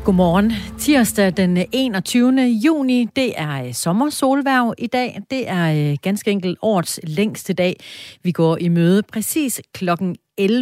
Godmorgen. Tirsdag den 21. juni, det er sommersolværv i dag. Det er ganske enkelt årets længste dag. Vi går i møde præcis klokken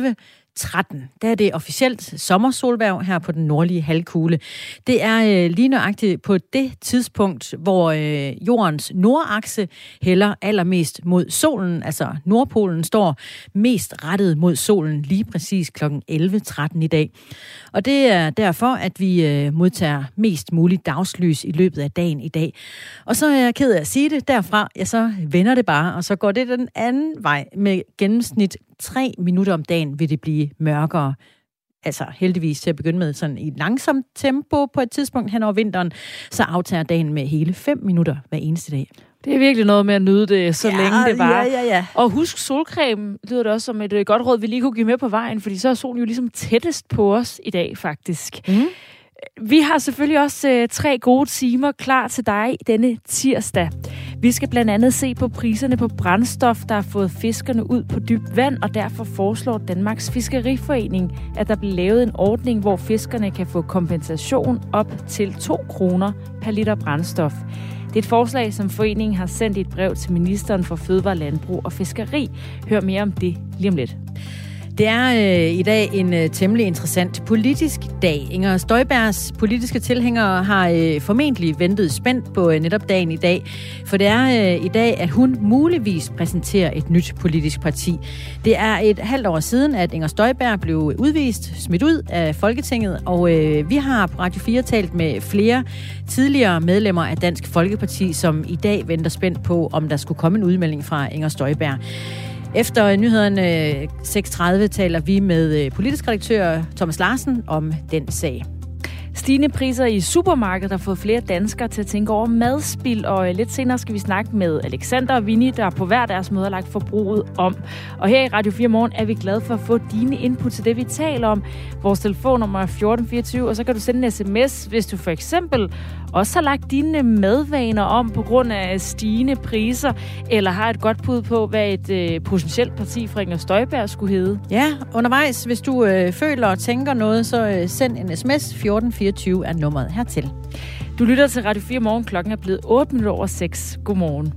11:13. Der er det officielt sommersolværv her på den nordlige halvkugle. Det er lige nøjagtigt på det tidspunkt, hvor jordens nordakse hælder allermest mod solen. Altså Nordpolen står mest rettet mod solen lige præcis klokken 11:13 i dag. Og det er derfor, at vi modtager mest muligt dagslys i løbet af dagen i dag. Og så er jeg ked af at sige det. Derfra, ja, så vender det bare, og så går det den anden vej med gennemsnit 3 minutter om dagen vil det blive mørkere. Altså heldigvis til at begynde med sådan i langsomt tempo på et tidspunkt hen over vinteren, så aftager dagen med hele 5 minutter hver eneste dag. Det er virkelig noget med at nyde det, så længe det var. Ja. Og husk solcreme, lyder det også som et godt råd, vi lige kunne give med på vejen, fordi så er solen jo ligesom tættest på os i dag, faktisk. Mm. Vi har selvfølgelig også 3 gode timer klar til dig denne tirsdag. Vi skal blandt andet se på priserne på brændstof, der har fået fiskerne ud på dybt vand, og derfor foreslår Danmarks Fiskeriforening, at der bliver lavet en ordning, hvor fiskerne kan få kompensation op til 2 kroner per liter brændstof. Det er et forslag, som foreningen har sendt i et brev til ministeren for Fødevare, Landbrug og Fiskeri. Hør mere om det lige om lidt. Det er i dag en temmelig interessant politisk dag. Inger Støjbergs politiske tilhængere har formentlig ventet spændt på netop dagen i dag. For det er i dag, at hun muligvis præsenterer et nyt politisk parti. Det er et halvt år siden, at Inger Støjberg blev udvist, smidt ud af Folketinget. Og vi har på Radio 4 talt med flere tidligere medlemmer af Dansk Folkeparti, som i dag venter spændt på, om der skulle komme en udmelding fra Inger Støjberg. Efter nyhederne 6:30 taler vi med politisk redaktør Thomas Larsen om den sag. Stigende priser i supermarkedet har fået flere danskere til at tænke over madspild, og lidt senere skal vi snakke med Alexander og Vinnie, der på hver deres måde har lagt forbruget om. Og her i Radio 4 Morgen er vi glade for at få dine input til det, vi taler om. Vores telefonnummer er 1424, og så kan du sende en sms, hvis du for eksempel også har lagt dine madvaner om på grund af stigende priser, eller har et godt bud på, hvad et potentielt parti fra Inger Støjberg skulle hedde. Ja, undervejs, hvis du føler og tænker noget, så send en sms. 1424 er nummeret hertil. Du lytter til Radio 4 Morgen. Klokken er blevet 8:06. Godmorgen.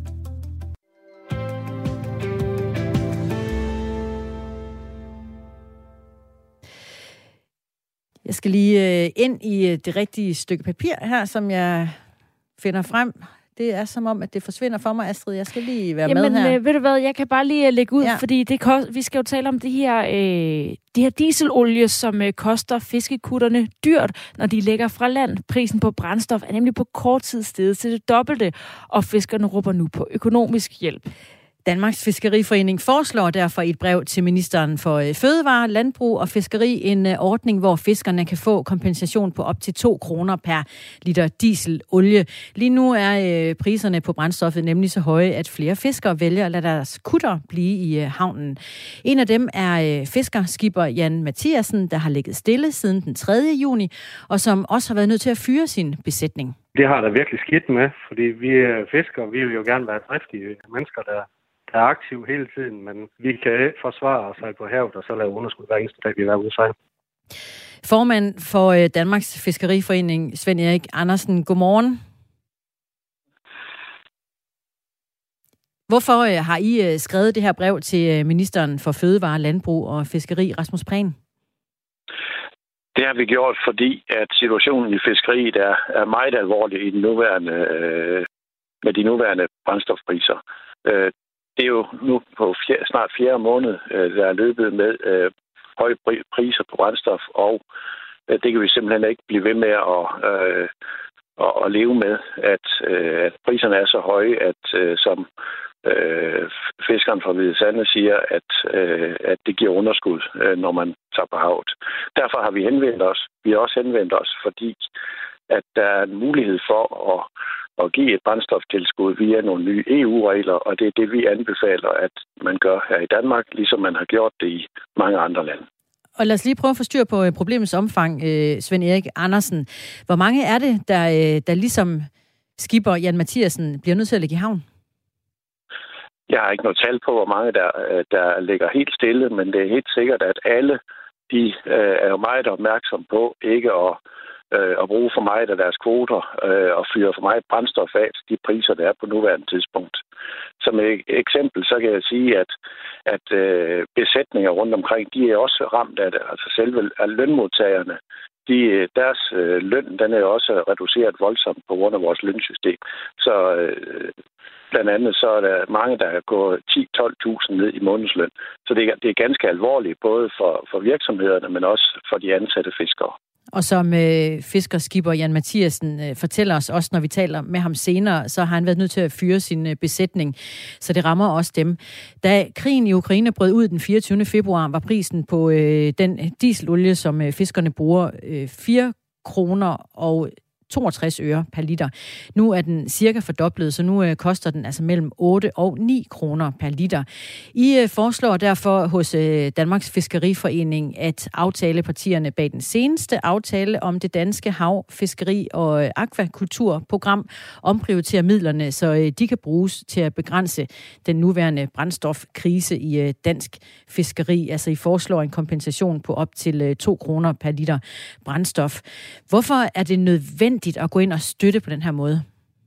Jeg skal lige ind i det rigtige stykke papir her, som jeg finder frem. Det er som om, at det forsvinder for mig, Astrid. Jeg skal lige være med her. Ved du hvad, jeg kan bare lige lægge ud, fordi vi skal jo tale om det her dieselolie, som koster fiskekutterne dyrt, når de lægger fra land. Prisen på brændstof er nemlig på kort tid steget til det dobbelte, og fiskerne råber nu på økonomisk hjælp. Danmarks Fiskeriforening foreslår derfor i et brev til ministeren for Fødevare, Landbrug og Fiskeri en ordning, hvor fiskerne kan få kompensation på op til 2 kroner per liter dieselolie. Lige nu er priserne på brændstoffet nemlig så høje, at flere fiskere vælger at lade deres kutter blive i havnen. En af dem er fiskerskipper Jan Mathiasen, der har ligget stille siden den 3. juni, og som også har været nødt til at fyre sin besætning. Det har der virkelig skidt med, fordi vi fiskere, vi vil jo gerne være driftige mennesker, der er aktiv hele tiden, men vi kan ikke forsvare os på havet og så lave underskud hver eneste dag, vi er ude at sejle. Formand for Danmarks Fiskeriforening, Svend Erik Andersen, godmorgen. Hvorfor har I skrevet det her brev til ministeren for Fødevare, Landbrug og Fiskeri, Rasmus Prehn? Det har vi gjort, fordi at situationen i fiskeriet er meget alvorlig i den nuværende, med de nuværende brændstofpriser. Det er jo nu på snart 4. måned, der er løbet med høje priser på brændstof, og det kan vi simpelthen ikke blive ved med at leve med, at priserne er så høje, at som fiskeren fra Hvide Sande siger, at det giver underskud, når man tager på havet. Derfor har vi henvendt os. Vi har også henvendt os, fordi at der er en mulighed for at give et brændstoftilskud via nogle nye EU-regler, og det er det, vi anbefaler, at man gør her i Danmark, ligesom man har gjort det i mange andre lande. Og lad os lige prøve at få styr på problemets omfang, Svend Erik Andersen. Hvor mange er det, der ligesom skipper Jan Mathiasen bliver nødt til at ligge i havn? Jeg har ikke noget tal på, hvor mange der ligger helt stille, men det er helt sikkert, at alle de er jo meget opmærksom på ikke at bruge for meget af deres kvoter og fyre for meget brændstof af til de priser, der er på nuværende tidspunkt. Som et eksempel, så kan jeg sige, at besætninger rundt omkring, de er også ramt af det. Altså selve lønmodtagerne, deres løn, den er jo også reduceret voldsomt på grund af vores lønsystem. Så blandt andet så er der mange, der går 10-12.000 ned i månedsløn. Så det er ganske alvorligt, både for virksomhederne, men også for de ansatte fiskere. Og som fiskerskipper Jan Mathiasen fortæller os også, når vi taler med ham senere, så har han været nødt til at fyre sin besætning, så det rammer også dem. Da krigen i Ukraine brød ud den 24. februar, var prisen på den dieselolie, som fiskerne bruger, 4 kroner og 62 øre per liter. Nu er den cirka fordoblet, så nu koster den altså mellem 8 og 9 kroner per liter. I foreslår derfor hos Danmarks Fiskeriforening, at aftalepartierne bag den seneste aftale om det danske havfiskeri- og akvakulturprogram omprioriterer midlerne, så de kan bruges til at begrænse den nuværende brændstofkrise i dansk fiskeri. Altså I foreslår en kompensation på op til 2 kroner per liter brændstof. Hvorfor er det nødvendigt at gå ind og støtte på den her måde?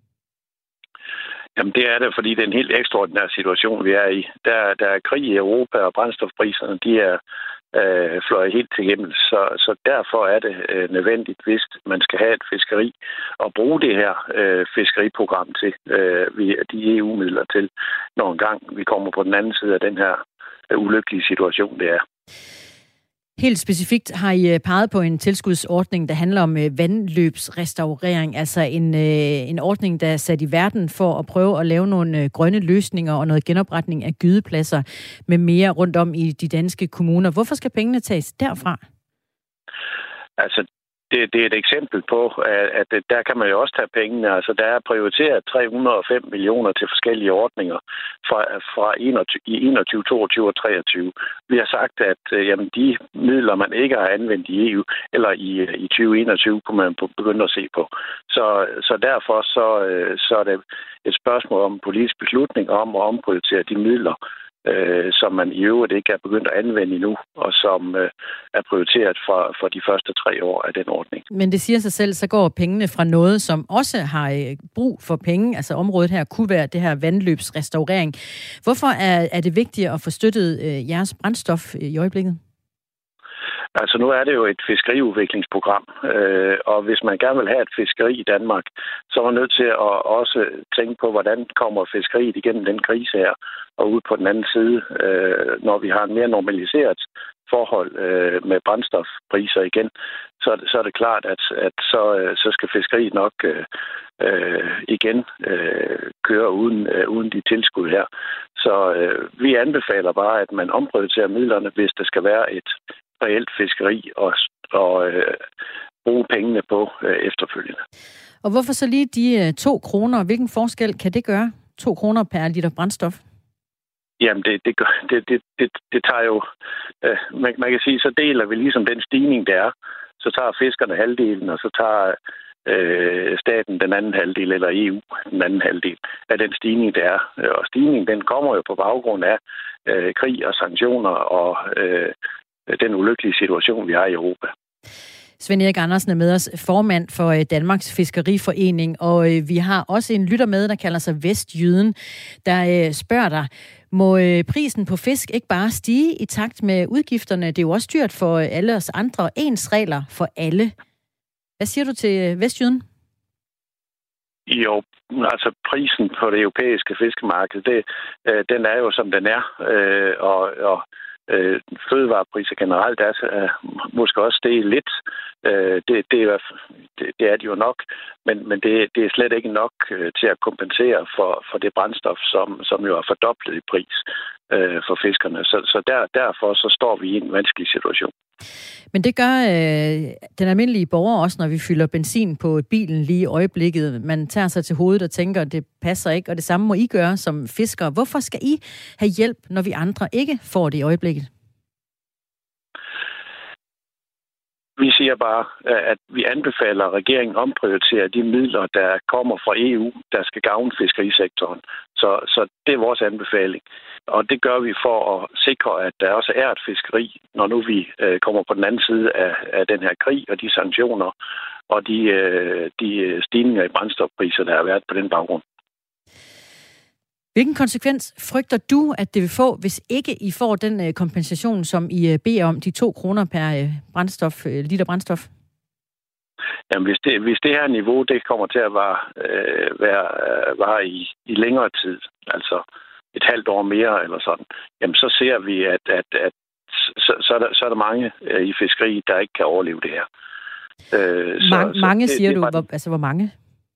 Jamen det er det, fordi det er en helt ekstraordinær situation, vi er i. Der er krig i Europa, og brændstofpriserne, de er fløjet helt til himmel. Så derfor er det nødvendigt, hvis man skal have et fiskeri, og bruge det her fiskeriprogram til de EU-midler til, når engang vi kommer på den anden side af den her ulykkelige situation, det er. Helt specifikt har I peget på en tilskudsordning, der handler om vandløbsrestaurering, altså en ordning, der er sat i verden for at prøve at lave nogle grønne løsninger og noget genopretning af gydepladser med mere rundt om i de danske kommuner. Hvorfor skal pengene tages derfra? Altså, det er et eksempel på, at der kan man jo også tage pengene. Altså, der er prioriteret 305 millioner til forskellige ordninger fra 21, 22 og 23. Vi har sagt, at jamen, de midler, man ikke har anvendt i EU eller i 2021, kunne man begynde at se på. Så derfor så er det et spørgsmål om politisk beslutning om at omprioritere de midler, som man i øvrigt ikke er begyndt at anvende endnu, og som er prioriteret for de første 3 år af den ordning. Men det siger sig selv, så går pengene fra noget, som også har brug for penge, altså området her kunne være det her vandløbsrestaurering. Hvorfor er det vigtigt at få støttet jeres brændstof i øjeblikket? Altså nu er det jo et fiskeriudviklingsprogram, og hvis man gerne vil have et fiskeri i Danmark, så er man nødt til at også tænke på, hvordan kommer fiskeriet igennem den krise her, og ud på den anden side, når vi har en mere normaliseret forhold med brændstofpriser igen, så er det klart, at så skal fiskeriet nok igen køre uden de tilskud her. Så vi anbefaler bare, at man omprioriterer midlerne, hvis der skal være et reelt fiskeri og bruge pengene på efterfølgende. Og hvorfor så lige de 2 kroner? Hvilken forskel kan det gøre? 2 kroner per liter brændstof? Jamen, det tager jo... Man kan sige, så deler vi ligesom den stigning, der er. Så tager fiskerne halvdelen, og så tager staten den anden halvdel, eller EU den anden halvdel af den stigning, der er. Og stigningen, den kommer jo på baggrund af krig og sanktioner og den ulykkelige situation, vi har i Europa. Svend Erik Andersen er med os, formand for Danmarks Fiskeriforening, og vi har også en lytter med, der kalder sig Vestjyden, der spørger dig, må prisen på fisk ikke bare stige i takt med udgifterne? Det er jo også dyrt for alle os andre. Ens regler for alle. Hvad siger du til Vestjyden? Jo, altså prisen på det europæiske fiskemarked, den er jo som den er, og fødevarepriser generelt er måske også steget lidt. Det er det jo nok, men det er slet ikke nok til at kompensere for det brændstof, som jo er fordoblet i pris for fiskerne. Så derfor så står vi i en vanskelig situation. Men det gør den almindelige borger også, når vi fylder benzin på bilen lige i øjeblikket. Man tager sig til hovedet og tænker, at det passer ikke, og det samme må I gøre som fiskere. Hvorfor skal I have hjælp, når vi andre ikke får det i øjeblikket? Vi siger bare, at vi anbefaler, at regeringen omprioriterer de midler, der kommer fra EU, der skal gavne fiskerisektoren. Så det er vores anbefaling. Og det gør vi for at sikre, at der også er et fiskeri, når nu vi kommer på den anden side af den her krig og de sanktioner og de stigninger i brændstofpriser, der har været på den baggrund. Hvilken konsekvens frygter du, at det vil få, hvis ikke I får den kompensation, som I beder om, de 2 kroner per liter brændstof? Jamen, hvis det her niveau, det kommer til at vare i længere tid, altså et halvt år mere eller sådan, jamen så ser vi, at så er der mange i fiskeri, der ikke kan overleve det her. Mange siger du? Hvor mange?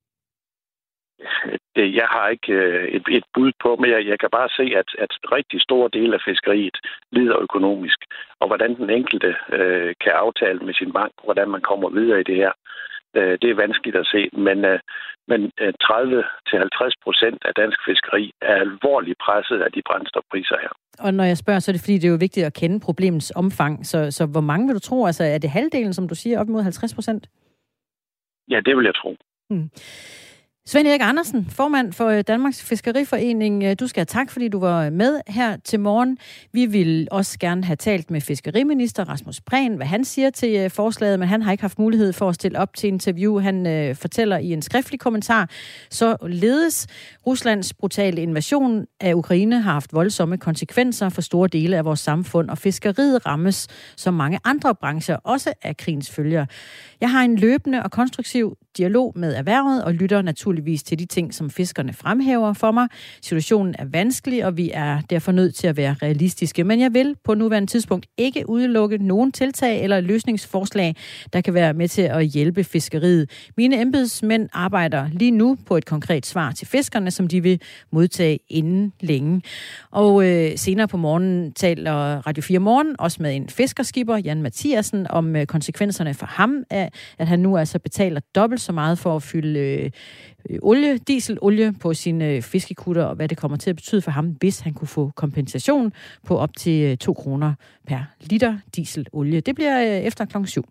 Jeg har ikke et bud på, men jeg kan bare se, at rigtig store dele af fiskeriet lider økonomisk, og hvordan den enkelte kan aftale med sin bank, hvordan man kommer videre i det her. Det er vanskeligt at se, men 30-50% af dansk fiskeri er alvorligt presset af de brændstofpriser her. Og når jeg spørger, så er det fordi, det er jo vigtigt at kende problemets omfang. Så hvor mange vil du tro? Altså, er det halvdelen, som du siger, op mod 50%? Ja, det vil jeg tro. Svend Erik Andersen, formand for Danmarks Fiskeriforening. Du skal have tak, fordi du var med her til morgen. Vi vil også gerne have talt med fiskeriminister Rasmus Prehn, hvad han siger til forslaget, men han har ikke haft mulighed for at stille op til interview. Han fortæller i en skriftlig kommentar, således Ruslands brutale invasion af Ukraine har haft voldsomme konsekvenser for store dele af vores samfund, og fiskeriet rammes som mange andre brancher, også af krigens følger. Jeg har en løbende og konstruktiv dialog med erhvervet og lytter naturligvis til de ting, som fiskerne fremhæver for mig. Situationen er vanskelig, og vi er derfor nødt til at være realistiske. Men jeg vil på nuværende tidspunkt ikke udelukke nogen tiltag eller løsningsforslag, der kan være med til at hjælpe fiskeriet. Mine embedsmænd arbejder lige nu på et konkret svar til fiskerne, som de vil modtage inden længe. Og senere på morgenen taler Radio 4 Morgen også med en fiskerskipper, Jan Mathiasen, om konsekvenserne for ham af, at han nu altså betaler dobbelt så meget for at fylde dieselolie på sine fiskekutter, og hvad det kommer til at betyde for ham, hvis han kunne få kompensation på op til 2 kroner per liter dieselolie. Det bliver efter klokken 7.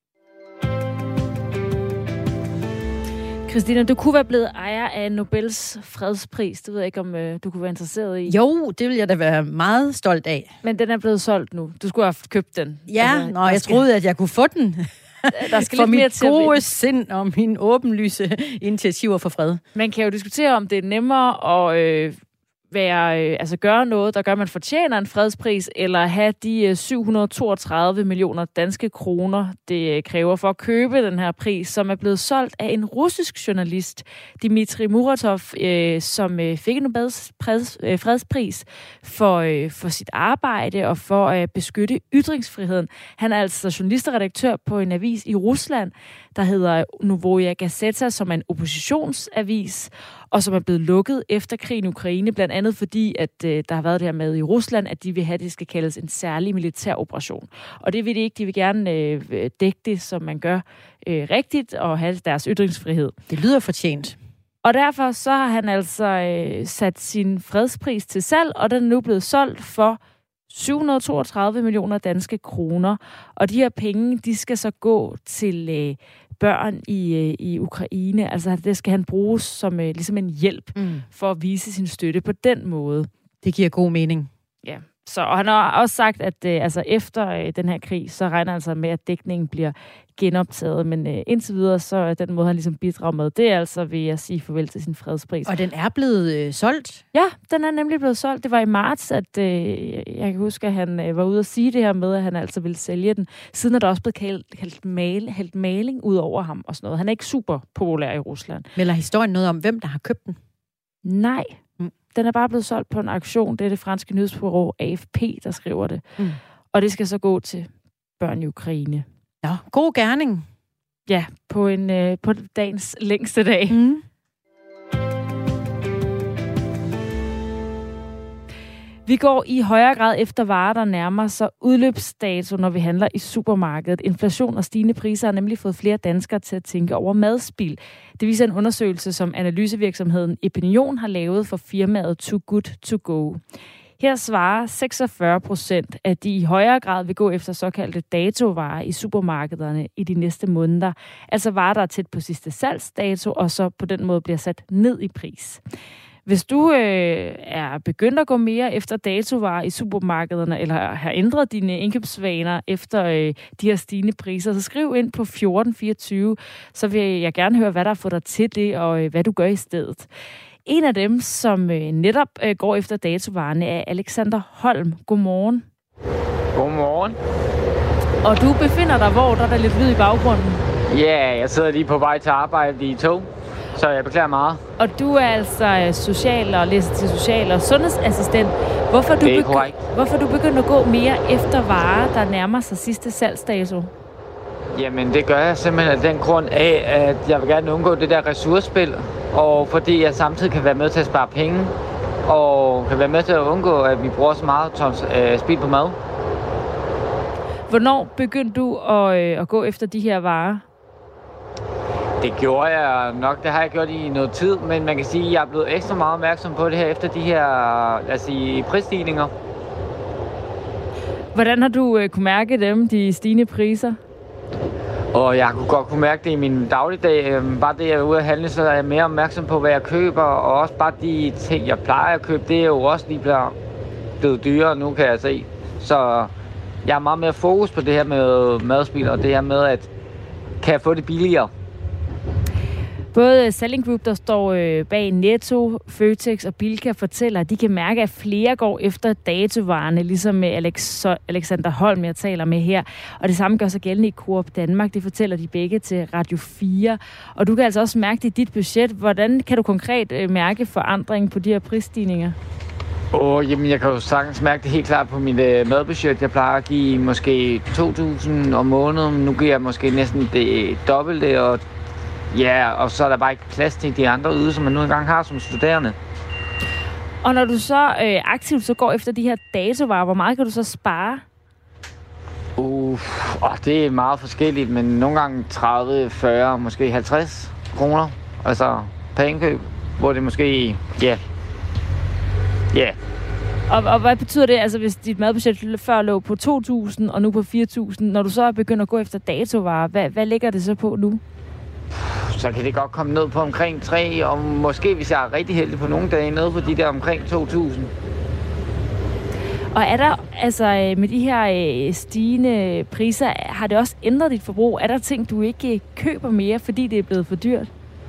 Christina, du kunne være blevet ejer af Nobels fredspris. Det ved jeg ikke, om du kunne være interesseret i. Jo, det vil jeg da være meget stolt af. Men den er blevet solgt nu. Du skulle have købt den. Ja, jeg troede, at jeg kunne få den. Der skal for lidt mere mit til gode sind og mine åbenlyse initiativer for fred. Man kan jo diskutere, om det er nemmere at gøre noget, der gør, at man fortjener en fredspris, eller have de 732 millioner danske kroner, det kræver for at købe den her pris, som er blevet solgt af en russisk journalist, Dmitri Muratov, som fik en Nobels fredspris for sit arbejde og for at beskytte ytringsfriheden. Han er altså journalist og redaktør på en avis i Rusland, der hedder Novoya Gazeta, som er en oppositionsavis, og som er blevet lukket efter krigen i Ukraine, blandt andet fordi, at der har været det her med i Rusland, at de vil have, at det skal kaldes en særlig militær operation. Og det vil de ikke. De vil gerne dække det, som man gør rigtigt, og have deres ytringsfrihed. Det lyder fortjent. Og derfor så har han altså sat sin fredspris til salg, og den er nu blevet solgt for 732 millioner danske kroner. Og de her penge, de skal så gå til børn i Ukraine. Altså det skal han bruges som ligesom en hjælp for at vise sin støtte på den måde. Det giver god mening. Ja. Og han har også sagt, at efter den her krig, så regner han sig med, at dækningen bliver genoptaget. Men indtil videre, så den måde, han ligesom bidrager med, det er altså ved at sige farvel til sin fredspris. Og den er blevet solgt? Ja, den er nemlig blevet solgt. Det var i marts, at jeg kan huske, at han var ude at sige det her med, at han altså ville sælge den. Siden er der også blevet hældt maling ud over ham og sådan noget. Han er ikke super populær i Rusland. Melder historien noget om, hvem der har købt den? Nej. Den er bare blevet solgt på en auktion. Det er det franske nyhedsbureau AFP, der skriver det. Og det skal så gå til børn i Ukraine. Nå, god gerning. Ja, på dagens længste dag. Vi går i højere grad efter varer, der nærmer sig udløbsdato, når vi handler i supermarkedet. Inflation og stigende priser har nemlig fået flere danskere til at tænke over madspild. Det viser en undersøgelse, som analysevirksomheden Epinion har lavet for firmaet Too Good To Go. Her svarer 46%, at de i højere grad vil gå efter såkaldte datovarer i supermarkederne i de næste måneder. Altså varer, der er tæt på sidste salgsdato, og så på den måde bliver sat ned i pris. Hvis du er begyndt at gå mere efter datovarer i supermarkederne, eller har ændret dine indkøbsvaner efter de her stigende priser, så skriv ind på 1424, så vil jeg gerne høre, hvad der får dig til det, og hvad du gør i stedet. En af dem, som netop går efter datovarerne, er Alexander Holm. Godmorgen. Godmorgen. Og du befinder dig hvor? Der er lidt lyd i baggrunden. Ja, jeg sidder lige på vej til arbejde i tog, så jeg beklager meget. Og du er altså social og læser til social- og sundhedsassistent. Hvorfor du begynder at gå mere efter varer, der nærmer sig sidste salgsdato? Jamen, det gør jeg simpelthen af den grund af, at jeg vil gerne undgå det der ressourcespil, og fordi jeg samtidig kan være med til at spare penge, og kan være med til at undgå, at vi bruger så meget tons spild på mad. Hvornår begyndte du at gå efter de her varer? Det gjorde jeg nok. Det har jeg gjort i noget tid, men man kan sige, at jeg er blevet ekstra meget opmærksom på det her efter de her, lad os sige, prisstigninger. Hvordan har du kunne mærke dem, de stigende priser? Og jeg kunne mærke det i min dagligdag. Bare det, jeg er ude at handle, så er jeg mere opmærksom på, hvad jeg køber. Og også bare de ting, jeg plejer at købe, det er jo også lige blevet dyrere nu, kan jeg se. Så jeg har meget mere fokus på det her med madspil, og det her med, at kan jeg få det billigere? Både Salling Group, der står bag Netto, Føtex og Bilka, fortæller, at de kan mærke, at flere går efter datovarerne, ligesom Alexander Holm, jeg taler med her. Og det samme gør sig gældende i Coop Danmark. Det fortæller de begge til Radio 4. Og du kan altså også mærke det i dit budget. Hvordan kan du konkret mærke forandring på de her prisstigninger? Jamen, jeg kan jo sagtens mærke det helt klart på mit madbudget. Jeg plejer at give måske 2.000 om måneden. Nu giver jeg måske næsten det dobbelte, og så er der bare ikke plads til de andre ydelser, man nu engang har som studerende. Og når du så aktivt så går efter de her datovarer, hvor meget kan du så spare? Det er meget forskelligt, men nogle gange 30, 40, måske 50 kroner. Altså per indkøb, hvor det måske, ja. Og hvad betyder det, altså hvis dit madbudget før lå på 2.000 og nu på 4.000, når du så er begyndt at gå efter datovarer, hvad ligger det så på nu? Så kan det godt komme ned på omkring 3, og måske, hvis jeg er rigtig heldig på nogle dage, ned på de der omkring 2.000. Og er der, altså med de her stigende priser, har det også ændret dit forbrug? Er der ting, du ikke køber mere, fordi det er blevet for dyrt?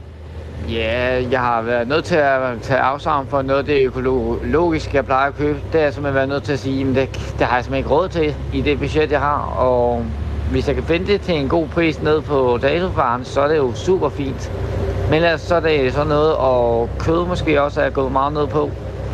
Ja, jeg har været nødt til at tage afsavn for noget af det økologiske, jeg plejer at købe. Det har jeg simpelthen været nødt til at sige, at det har jeg simpelthen ikke råd til i det budget, jeg har. Og hvis jeg kan finde det til en god pris ned på datovaren, så er det jo super fint. Men ellers så er det sådan noget, og kød måske også er gået meget ned på.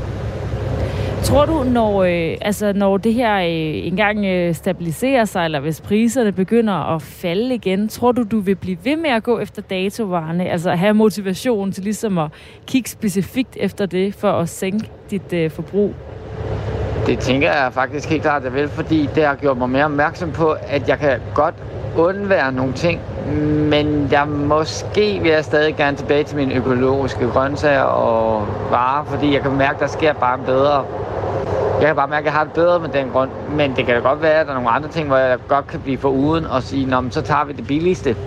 Tror du, når det her engang stabiliserer sig, eller hvis priserne begynder at falde igen, tror du vil blive ved med at gå efter datovarerne? Altså have motivation til ligesom at kigge specifikt efter det, for at sænke dit forbrug? Det tænker jeg faktisk helt klart, at jeg vil, fordi det har gjort mig mere opmærksom på, at jeg kan godt undvære nogle ting, men måske vil jeg stadig gerne tilbage til mine økologiske grøntsager og varer, fordi jeg kan mærke, at der sker bare bedre. Jeg kan bare mærke, at jeg har det bedre med den grund, men det kan da godt være, at der er nogle andre ting, hvor jeg godt kan blive foruden og sige, nå, men så tager vi det billigste.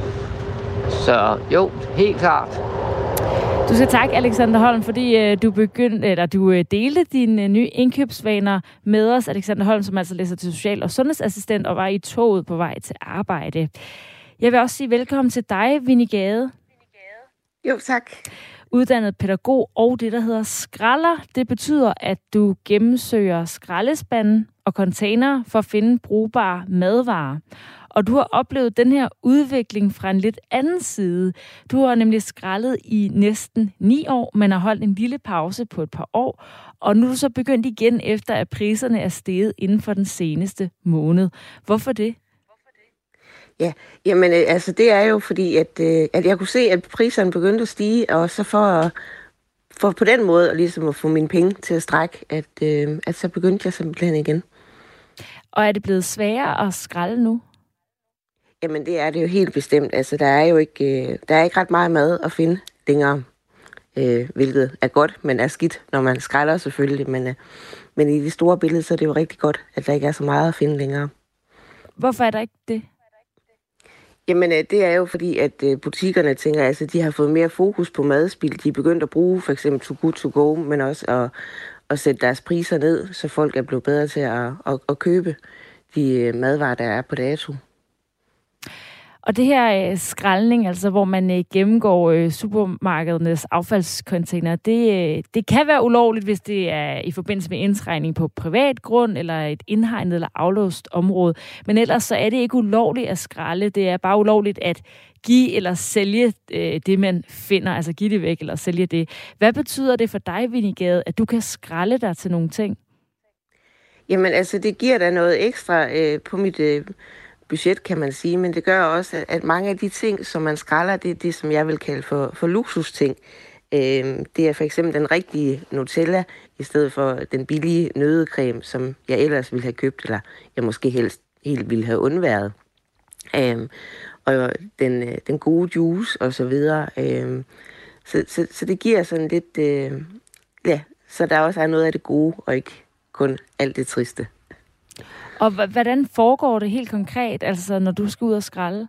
Så jo, helt klart. Du skal takke, Alexander Holm, fordi du delte dine nye indkøbsvaner med os. Alexander Holm, som altså læser til social- og sundhedsassistent og var i toget på vej til arbejde. Jeg vil også sige velkommen til dig, Winnie Gade. Jo, tak. Uddannet pædagog og det, der hedder skralder. Det betyder, at du gennemsøger skraldespanden og container for at finde brugbare madvarer. Og du har oplevet den her udvikling fra en lidt anden side. Du har nemlig skraldet i næsten 9 år, men har holdt en lille pause på et par år. Og nu er du så begyndt igen, efter at priserne er steget inden for den seneste måned. Hvorfor det? Ja, jamen altså det er jo fordi, at jeg kunne se, at priserne begyndte at stige, og så for på den måde ligesom at få mine penge til at strække, at så begyndte jeg simpelthen igen. Og er det blevet sværere at skralde nu? Jamen det er det jo helt bestemt. Altså der er ikke ret meget mad at finde længere. hvilket er godt, men er skidt, når man skralder selvfølgelig. Men i det store billede, så er det jo rigtig godt, at der ikke er så meget at finde længere. Hvorfor er der ikke det? Jamen, det er jo fordi, at butikkerne tænker, altså, de har fået mere fokus på madspil. De er begyndt at bruge for eksempel Too Good To Go, men også at sætte deres priser ned, så folk er blevet bedre til at købe de madvarer, der er på dato. Og det her skraldning, altså hvor man gennemgår supermarkedernes affaldscontainer, det kan være ulovligt, hvis det er i forbindelse med indskrejning på privat grund, eller et indhegnet eller aflåst område. Men ellers så er det ikke ulovligt at skralde. Det er bare ulovligt at give eller sælge det, man finder. Altså give det væk eller sælge det. Hvad betyder det for dig, Winnie Gade, at du kan skralde dig til nogle ting? Jamen altså, det giver da noget ekstra på mit budget, kan man sige, men det gør også, at mange af de ting, som man skralder, det er det, som jeg vil kalde for luksusting. Det er for eksempel den rigtige Nutella, i stedet for den billige nøddecreme, som jeg ellers ville have købt, eller jeg måske helst helt ville have undværet. Og den gode juice, og så videre. Så det giver sådan lidt, så der også er noget af det gode, og ikke kun alt det triste. Og hvordan foregår det helt konkret, altså når du skal ud og skralde?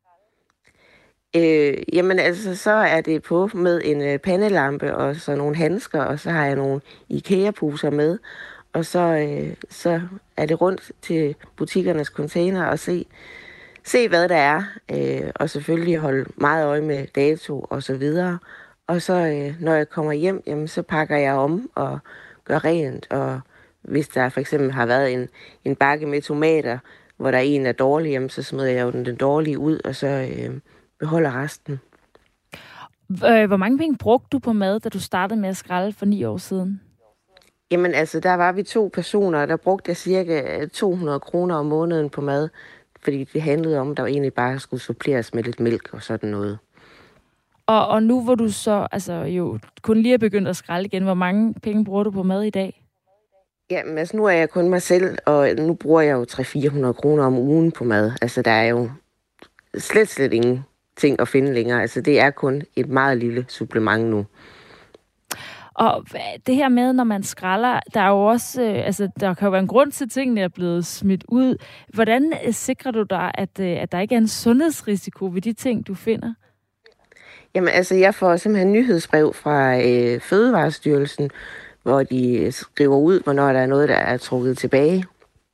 Jamen altså, så er det på med en pandelampe og så nogle handsker, og så har jeg nogle IKEA-poser med. Og så er det rundt til butikkernes container og se hvad der er. Og selvfølgelig holde meget øje med dato og så videre. Og så når jeg kommer hjem, jamen, så pakker jeg om og gør rent. Og hvis der for eksempel har været en bakke med tomater, hvor der er en, der er dårlig, jamen, så smider jeg jo den dårlige ud, og så beholder resten. Hvor mange penge brugte du på mad, da du startede med at skralde for 9 år siden? Jamen altså, der var vi 2 personer, der brugte jeg cirka 200 kroner om måneden på mad, fordi det handlede om, at der egentlig bare skulle suppleres med lidt mælk og sådan noget. Og nu hvor du så jo kun lige er begyndt at skralde igen, hvor mange penge bruger du på mad i dag? Jamen altså, nu er jeg kun mig selv, og nu bruger jeg jo 300-400 kroner om ugen på mad. Altså, der er jo slet ingen ting at finde længere. Altså, det er kun et meget lille supplement nu. Og det her med, når man skralder, der er jo også, der kan jo være en grund til, at tingene er blevet smidt ud. Hvordan sikrer du dig, at der ikke er en sundhedsrisiko ved de ting, du finder? Jamen altså, jeg får simpelthen nyhedsbrev fra Fødevarestyrelsen, hvor de skriver ud, hvornår der er noget, der er trukket tilbage.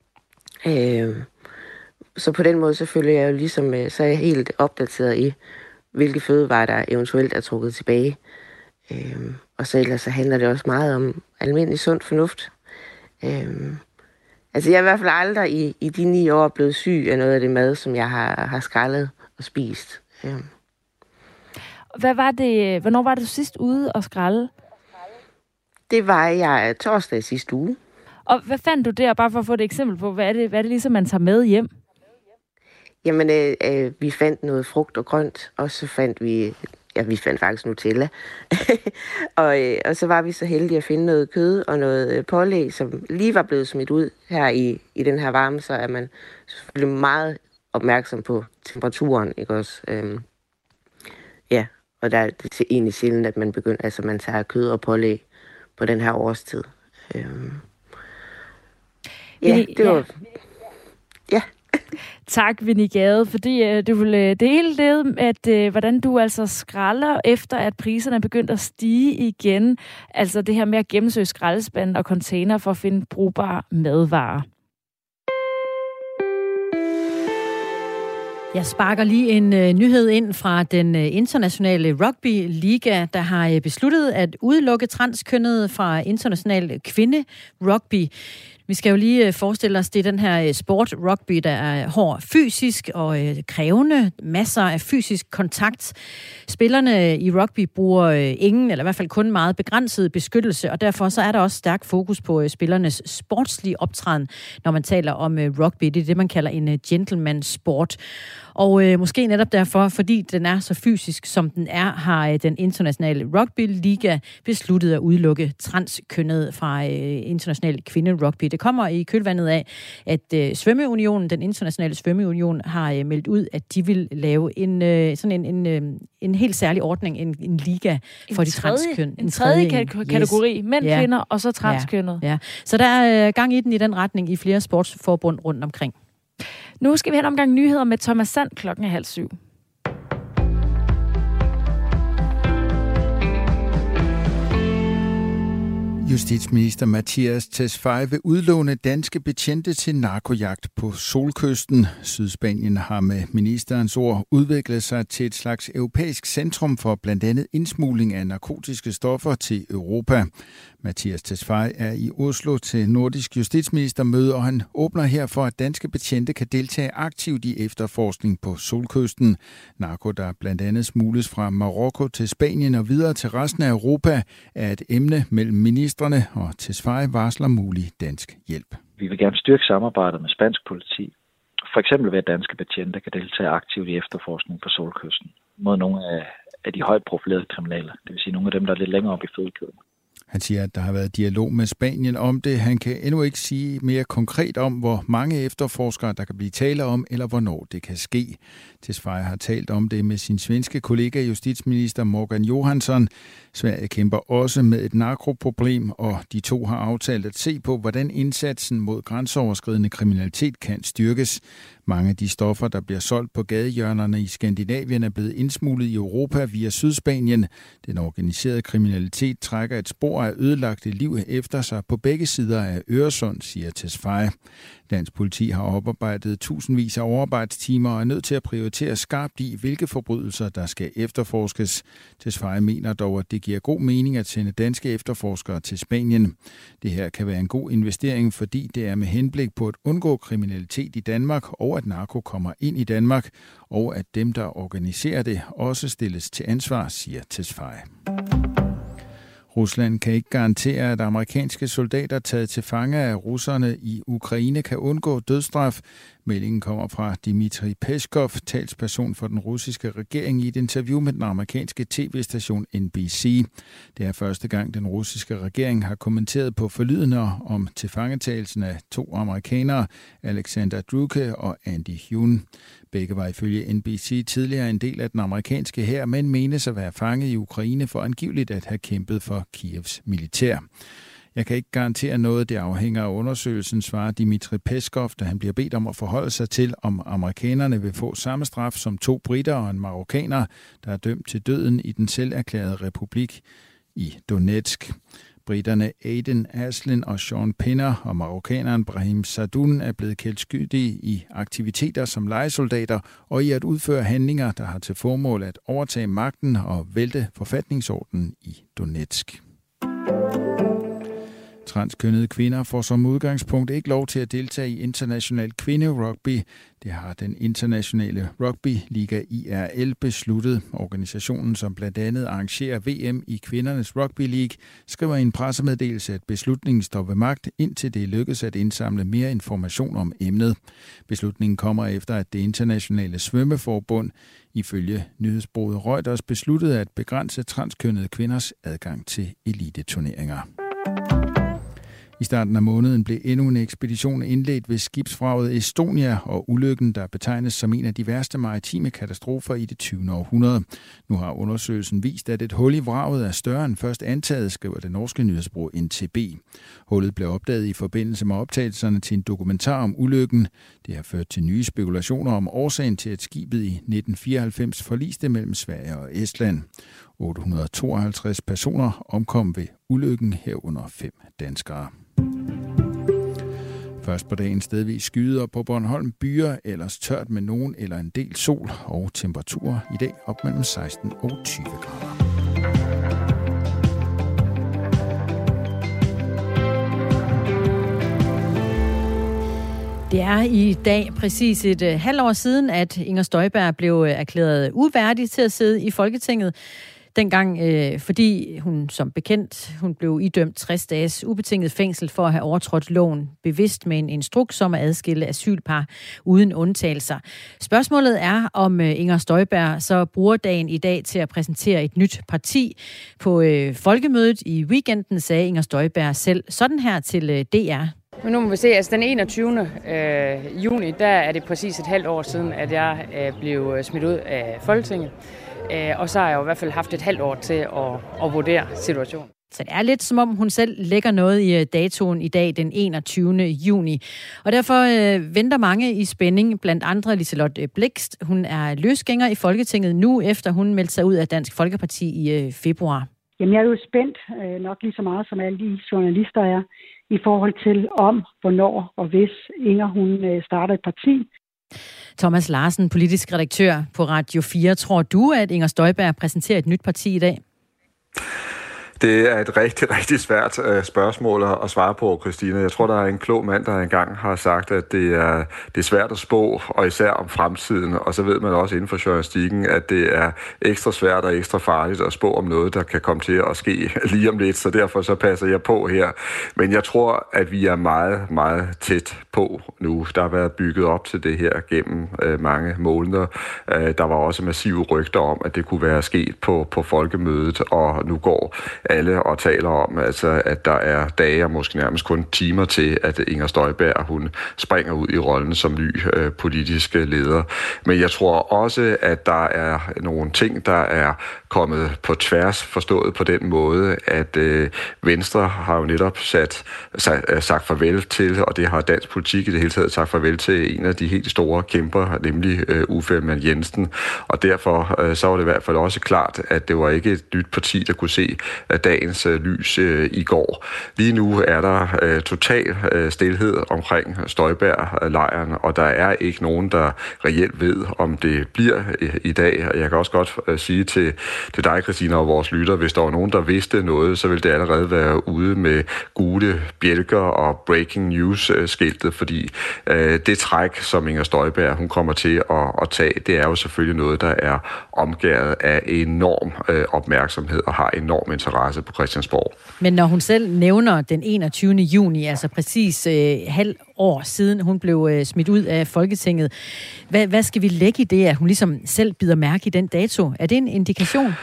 Så på den måde så følger jeg jo ligesom, så er jeg helt opdateret i, hvilke fødevarer, der eventuelt er trukket tilbage. Og så ellers så handler det også meget om almindelig sund fornuft. Altså jeg er i hvert fald aldrig i de 9 år blevet syg af noget af det mad, som jeg har skrællet og spist. Hvornår var du sidst ude og skralde? Det var jeg torsdag sidste uge. Og hvad fandt du der, bare for at få et eksempel på, hvad er det ligesom, man tager med hjem? Jamen, vi fandt noget frugt og grønt, og så fandt vi fandt faktisk Nutella. og så var vi så heldige at finde noget kød og noget pålæg, som lige var blevet smidt ud her i den her varme, så er man selvfølgelig meget opmærksom på temperaturen, ikke også? Og der er det egentlig sjældent, at man begynder, altså man tager kød og pålæg på den her årstid. Det var... Ja. Tak, Winnie Gade, fordi du vil dele det, at hvordan du altså skralder efter, at priserne er begyndt at stige igen. Altså det her med at gennemsøge skraldespanden og container for at finde brugbare madvarer. Jeg sparker lige en nyhed ind fra den internationale rugby-liga, der har besluttet at udelukke transkønnede fra international kvinde-rugby. Vi skal jo lige forestille os, det er den her sport rugby, der er hård fysisk og krævende. Masser af fysisk kontakt. Spillerne i rugby bruger ingen, eller i hvert fald kun meget begrænset beskyttelse, og derfor så er der også stærk fokus på spillernes sportslige optræden, når man taler om rugby. Det er det, man kalder en gentleman-sport. Og måske netop derfor, fordi den er så fysisk, som den er, har den internationale rugby-liga besluttet at udelukke transkønnede fra international kvinde-rugby. det kommer i kølvandet af, at Svømmeunionen, den internationale svømmeunion, har meldt ud, at de vil lave en helt særlig ordning, en liga for de transkøn. En tredje kategori, mænd, kvinder og så transkønnet. Ja. Så der er gang i den retning i flere sportsforbund rundt omkring. Nu skal vi have en omgang nyheder med Thomas Sand 6:30. Justitsminister Mattias Tesfaye vil udlåne danske betjente til narkojagt på Solkysten. Sydspanien har med ministerens ord udviklet sig til et slags europæisk centrum for blandt andet indsmugling af narkotiske stoffer til Europa. Mattias Tesfaye er i Oslo til nordisk justitsministermøde, og han åbner her for, at danske betjente kan deltage aktivt i efterforskning på Solkysten. Narko, der blandt andet smugles fra Marokko til Spanien og videre til resten af Europa, er et emne mellem ministrene, og Tesfaye varsler mulig dansk hjælp. Vi vil gerne styrke samarbejdet med spansk politi. For eksempel ved, at danske betjente kan deltage aktivt i efterforskning på Solkysten mod nogle af de højt profilerede kriminelle, det vil sige nogle af dem, der er lidt længere op i fødekæden. Han siger, at der har været dialog med Spanien om det. Han kan endnu ikke sige mere konkret om, hvor mange efterforskere der kan blive tale om, eller hvornår det kan ske. Tesfaye har talt om det med sin svenske kollega, justitsminister Morgan Johansson. Sverige kæmper også med et narkoproblem, og de to har aftalt at se på, hvordan indsatsen mod grænseoverskridende kriminalitet kan styrkes. Mange af de stoffer, der bliver solgt på gadehjørnerne i Skandinavien, er blevet indsmuglet i Europa via Sydspanien. Den organiserede kriminalitet trækker et spor af ødelagte liv efter sig på begge sider af Øresund, siger Tesfaye. Dansk politi har oparbejdet tusindvis af overarbejdstimer og er nødt til at prioritere skarpt i, hvilke forbrydelser der skal efterforskes. Tesfaye mener dog, at det giver god mening at sende danske efterforskere til Spanien. Det her kan være en god investering, fordi det er med henblik på at undgå kriminalitet i Danmark, og at narko kommer ind i Danmark, og at dem, der organiserer det, også stilles til ansvar, siger Tesfaye. Rusland kan ikke garantere, at amerikanske soldater taget til fange af russerne i Ukraine kan undgå dødsstraf. Meldingen kommer fra Dmitri Peskov, talsperson for den russiske regering, i et interview med den amerikanske tv-station NBC. Det er første gang, den russiske regering har kommenteret på forlydender om tilfangetagelsen af 2 amerikanere, Alexander Druke og Andy Huhn. Begge var ifølge NBC tidligere en del af den amerikanske hær, men menes at være fanget i Ukraine for angiveligt at have kæmpet for Kievs militær. Jeg kan ikke garantere noget, det afhænger af undersøgelsen, svarer Dmitri Peskov, da han bliver bedt om at forholde sig til, om amerikanerne vil få samme straf som 2 briter og en marokkaner, der er dømt til døden i den selverklærede republik i Donetsk. Briterne Aiden Aslin og Sean Pinner og marokkaneren Brahim Sadoun er blevet kendt skyldige i aktiviteter som lejesoldater og i at udføre handlinger, der har til formål at overtage magten og vælte forfatningsordenen i Donetsk. Transkønnede kvinder får som udgangspunkt ikke lov til at deltage i international kvinderugby. Det har den internationale rugbyliga IRL besluttet. Organisationen, som blandt andet arrangerer VM i kvindernes rugby league, skriver i en pressemeddelelse, at beslutningen står ved magt, indtil det lykkes at indsamle mere information om emnet. Beslutningen kommer efter, at det internationale svømmeforbund ifølge nyhedsbureauet Reuters besluttede at begrænse transkønnede kvinders adgang til eliteturneringer. I starten af måneden blev endnu en ekspedition indledt ved skibsvraget Estonia, og ulykken, der betegnes som en af de værste maritime katastrofer i det 20. århundrede. Nu har undersøgelsen vist, at et hul i vraget er større end først antaget, skriver det norske nyhedsbureau NTB. Hullet blev opdaget i forbindelse med optagelserne til en dokumentar om ulykken. Det har ført til nye spekulationer om årsagen til, at skibet i 1994 forliste mellem Sverige og Estland. 852 personer omkom ved ulykken, herunder 5 danskere. Først på dagen stedvis skyder på Bornholm, byer, ellers tørt med nogen eller en del sol, og temperaturer i dag op mellem 16 og 20 grader. Det er i dag præcis et halvt år siden, at Inger Støjberg blev erklæret uværdig til at sidde i Folketinget. Dengang, fordi hun som bekendt, hun blev idømt 60 dages ubetinget fængsel for at have overtrådt loven bevidst med en instruks om at adskille asylpar uden undtagelser. Spørgsmålet er, om Inger Støjberg så bruger dagen i dag til at præsentere et nyt parti. På folkemødet i weekenden sagde Inger Støjberg selv sådan her til DR. Men nu må vi se, altså den 21. juni, der er det præcis et halvt år siden, at jeg blev smidt ud af Folketinget. Og så har jeg jo i hvert fald haft et halvt år til at vurdere situationen. Så det er lidt som om hun selv lægger noget i datoen i dag, den 21. juni. Og derfor venter mange i spænding, blandt andre Liselotte Blixt. Hun er løsgænger i Folketinget nu, efter hun meldte sig ud af Dansk Folkeparti i februar. Jamen, jeg er jo spændt, nok lige så meget som alle de journalister er, i forhold til hvornår og hvis Inger hun starter et parti. Thomas Larsen, politisk redaktør på Radio 4. Tror du, at Inger Støjberg præsenterer et nyt parti i dag? Det er et rigtig, rigtig svært spørgsmål at svare på, Christine. Jeg tror, der er en klog mand, der engang har sagt, at det er svært at spå, og især om fremtiden. Og så ved man også inden for journalistikken, at det er ekstra svært og ekstra farligt at spå om noget, der kan komme til at ske lige om lidt. Så derfor så passer jeg på her. Men jeg tror, at vi er meget, meget tæt på nu. Der har været bygget op til det her gennem mange måneder. Der var også massive rygter om, at det kunne være sket på folkemødet, og nu går alle og taler om, altså, at der er dage og måske nærmest kun timer til, at Inger Støjberg hun springer ud i rollen som ny politisk leder. Men jeg tror også, at der er nogle ting, der er kommet på tværs, forstået på den måde, at Venstre har jo netop sagt farvel til, og det har dansk politik i det hele taget sagt farvel til en af de helt store kæmper, nemlig Uffe Ellemann-Jensen. Og derfor så var det i hvert fald også klart, at det var ikke et nyt parti, der kunne se dagens lys i går. Lige nu er der total stilhed omkring Støjberg-lejren, og der er ikke nogen, der reelt ved, om det bliver i dag. Og jeg kan også godt sige til dig, Christina, og vores lytter, hvis der var nogen, der vidste noget, så ville det allerede være ude med gule bjælker og breaking news-skiltet, fordi det træk, som Inger Støjberg hun kommer til at tage, det er jo selvfølgelig noget, der er omgærdet af enorm opmærksomhed og har enorm interesse på Christiansborg. Men når hun selv nævner den 21. juni, altså præcis halv år siden hun blev smidt ud af Folketinget, hvad skal vi lægge i det, at hun ligesom selv bider mærke i den dato? Er det en indikation?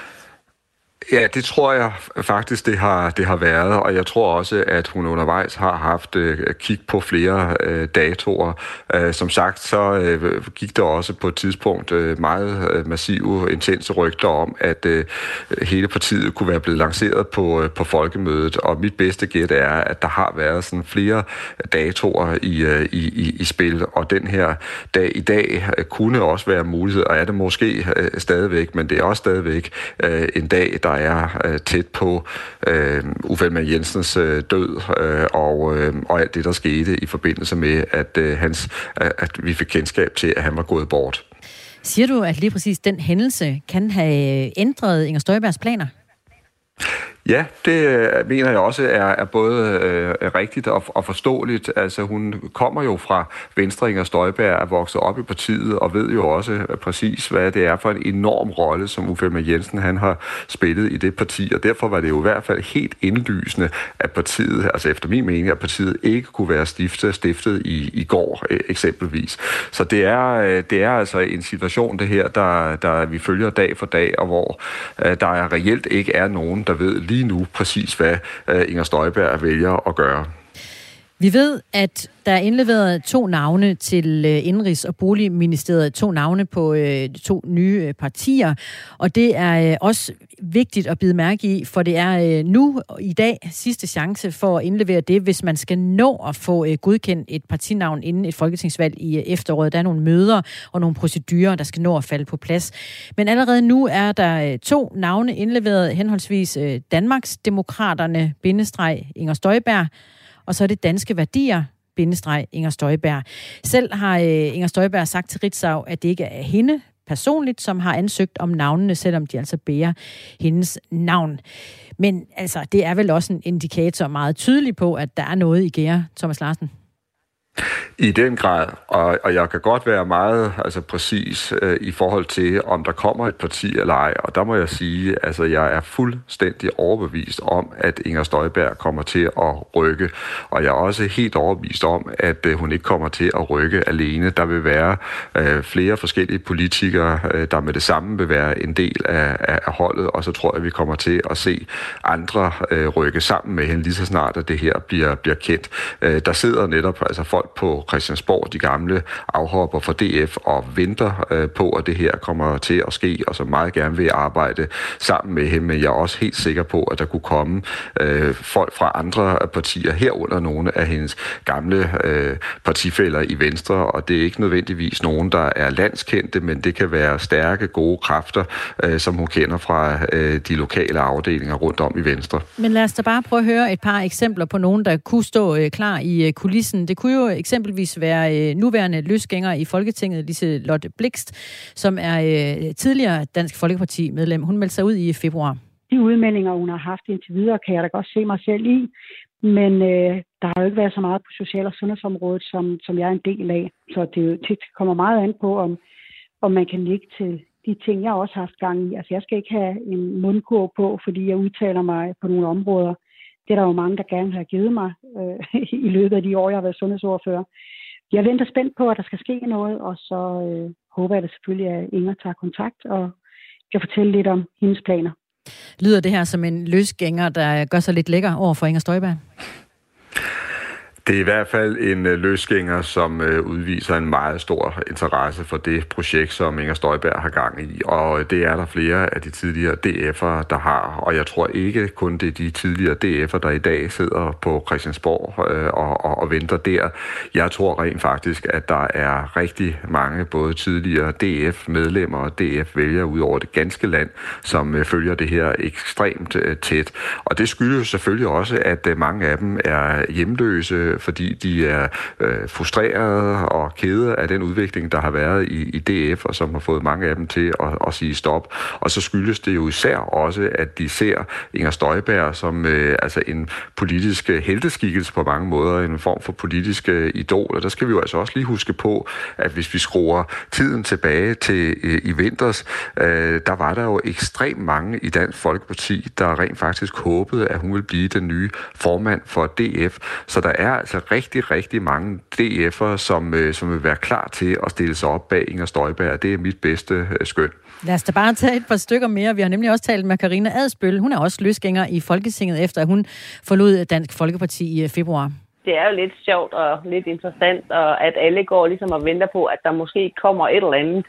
Ja, det tror jeg faktisk, det har været, og jeg tror også, at hun undervejs har haft kig på flere datoer. Som sagt, så gik der også på et tidspunkt meget massive, intense rygter om, at hele partiet kunne være blevet lanceret på folkemødet, og mit bedste gæt er, at der har været sådan flere datoer i spil, og den her dag i dag kunne også være mulighed, og er det måske stadigvæk, men det er også stadigvæk en dag, der er tæt på Uffe Ellemann-Jensens død og alt det, der skete i forbindelse med, at vi fik kendskab til, at han var gået bort. Siger du, at lige præcis den hændelse kan have ændret Inger Støjbergs planer? Ja, det mener jeg også er både rigtigt og forståeligt. Altså, hun kommer jo fra Venstre. Inger Støjberg er vokset op i partiet og ved jo også præcis, hvad det er for en enorm rolle, som Uffe Ellemann-Jensen han har spillet i det parti. Og derfor var det jo i hvert fald helt indlysende, at partiet, altså efter min mening, at partiet ikke kunne være stiftet i går eksempelvis. Så det er altså en situation, det her, der vi følger dag for dag, og hvor der reelt ikke er nogen, der ved lige nu præcis, hvad Inger Støjberg vælger at gøre. Vi ved, at der er indleveret 2 navne til Indenrigs- og Boligministeriet, 2 navne på 2 nye partier, og det er også vigtigt at bide mærke i, for det er nu i dag sidste chance for at indlevere det, hvis man skal nå at få godkendt et partinavn inden et folketingsvalg i efteråret. Der er nogle møder og nogle procedurer, der skal nå at falde på plads. Men allerede nu er der 2 navne indleveret, henholdsvis Danmarksdemokraterne, Inger Støjberg, og så er det Danske Værdier, Inger Støjberg. Selv har Inger Støjberg sagt til Ritzau, at det ikke er hende personligt, som har ansøgt om navnene, selvom de altså bærer hendes navn. Men altså, det er vel også en indikator meget tydelig på, at der er noget i gære, Thomas Larsen? I den grad, og jeg kan godt være meget præcis i forhold til, om der kommer et parti eller ej, og der må jeg sige, jeg er fuldstændig overbevist om, at Inger Støjberg kommer til at rykke, og jeg er også helt overbevist om, at hun ikke kommer til at rykke alene. Der vil være flere forskellige politikere, der med det samme vil være en del af holdet, og så tror jeg, vi kommer til at se andre rykke sammen med hende lige så snart, at det her bliver kendt. Der sidder netop folk på Christiansborg, de gamle afhopper for DF, og venter på, at det her kommer til at ske, og som meget gerne vil arbejde sammen med hende. Men jeg er også helt sikker på, at der kunne komme folk fra andre partier, herunder nogle af hendes gamle partifæller i Venstre, og det er ikke nødvendigvis nogen, der er landskendte, men det kan være stærke, gode kræfter, som hun kender fra de lokale afdelinger rundt om i Venstre. Men lad os da bare prøve at høre et par eksempler på nogen, der kunne stå klar i kulissen. Det kunne jo eksempelvis være nuværende løsgænger i Folketinget, Liselotte Blixt, som er tidligere Dansk Folkeparti-medlem. Hun meldte sig ud i februar. De udmeldinger, hun har haft indtil videre, kan jeg da godt se mig selv i, men der har jo ikke været så meget på social- og sundhedsområdet, som jeg er en del af. Så det kommer meget an på, om man kan ligge til de ting, jeg også har haft gang i. Altså, jeg skal ikke have en mundkurv på, fordi jeg udtaler mig på nogle områder. Det er der jo mange, der gerne har givet mig i løbet af de år, jeg har været sundhedsordfører. Jeg venter spændt på, at der skal ske noget, og så håber jeg da selvfølgelig, at Inger tager kontakt og kan fortælle lidt om hendes planer. Lyder det her som en løsgænger, der gør sig lidt lækker over for Inger Støjberg? Det er i hvert fald en løsgænger, som udviser en meget stor interesse for det projekt, som Inger Støjberg har gang i. Og det er der flere af de tidligere DF'ere, der har. Og jeg tror ikke kun det er de tidligere DF'ere, der i dag sidder på Christiansborg og venter der. Jeg tror rent faktisk, at der er rigtig mange både tidligere DF-medlemmer og DF-vælgere ud over det ganske land, som følger det her ekstremt tæt. Og det skyldes selvfølgelig også, at mange af dem er hjemløse, fordi de er frustrerede og kede af den udvikling, der har været i DF, og som har fået mange af dem til at sige stop. Og så skyldes det jo især også, at de ser Inger Støjberg som en politisk helteskikkelse på mange måder, en form for politisk idol. Og der skal vi jo altså også lige huske på, at hvis vi skruer tiden tilbage til i vinters, der var der jo ekstremt mange i Dansk Folkeparti, der rent faktisk håbede, at hun ville blive den nye formand for DF. Så der er altså rigtig, rigtig mange DF'ere, som vil være klar til at stille sig op bag Inger Støjberg. Det er mit bedste skøn. Lad os da bare tage et par stykker mere. Vi har nemlig også talt med Karina Adsbøl. Hun er også løsgænger i Folketinget, efter at hun forlod Dansk Folkeparti i februar. Det er jo lidt sjovt og lidt interessant, og at alle går ligesom og venter på, at der måske kommer et eller andet.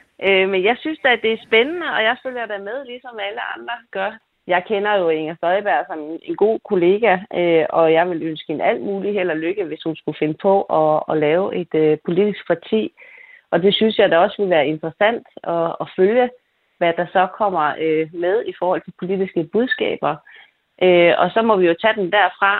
Men jeg synes da, at det er spændende, og jeg følger da med, ligesom alle andre gør. Jeg kender jo Inger Støjberg som en god kollega, og jeg vil ønske hende alt muligt held og lykke, hvis hun skulle finde på at lave et politisk parti. Og det synes jeg da også vil være interessant at følge, hvad der så kommer med i forhold til politiske budskaber. Og så må vi jo tage den derfra.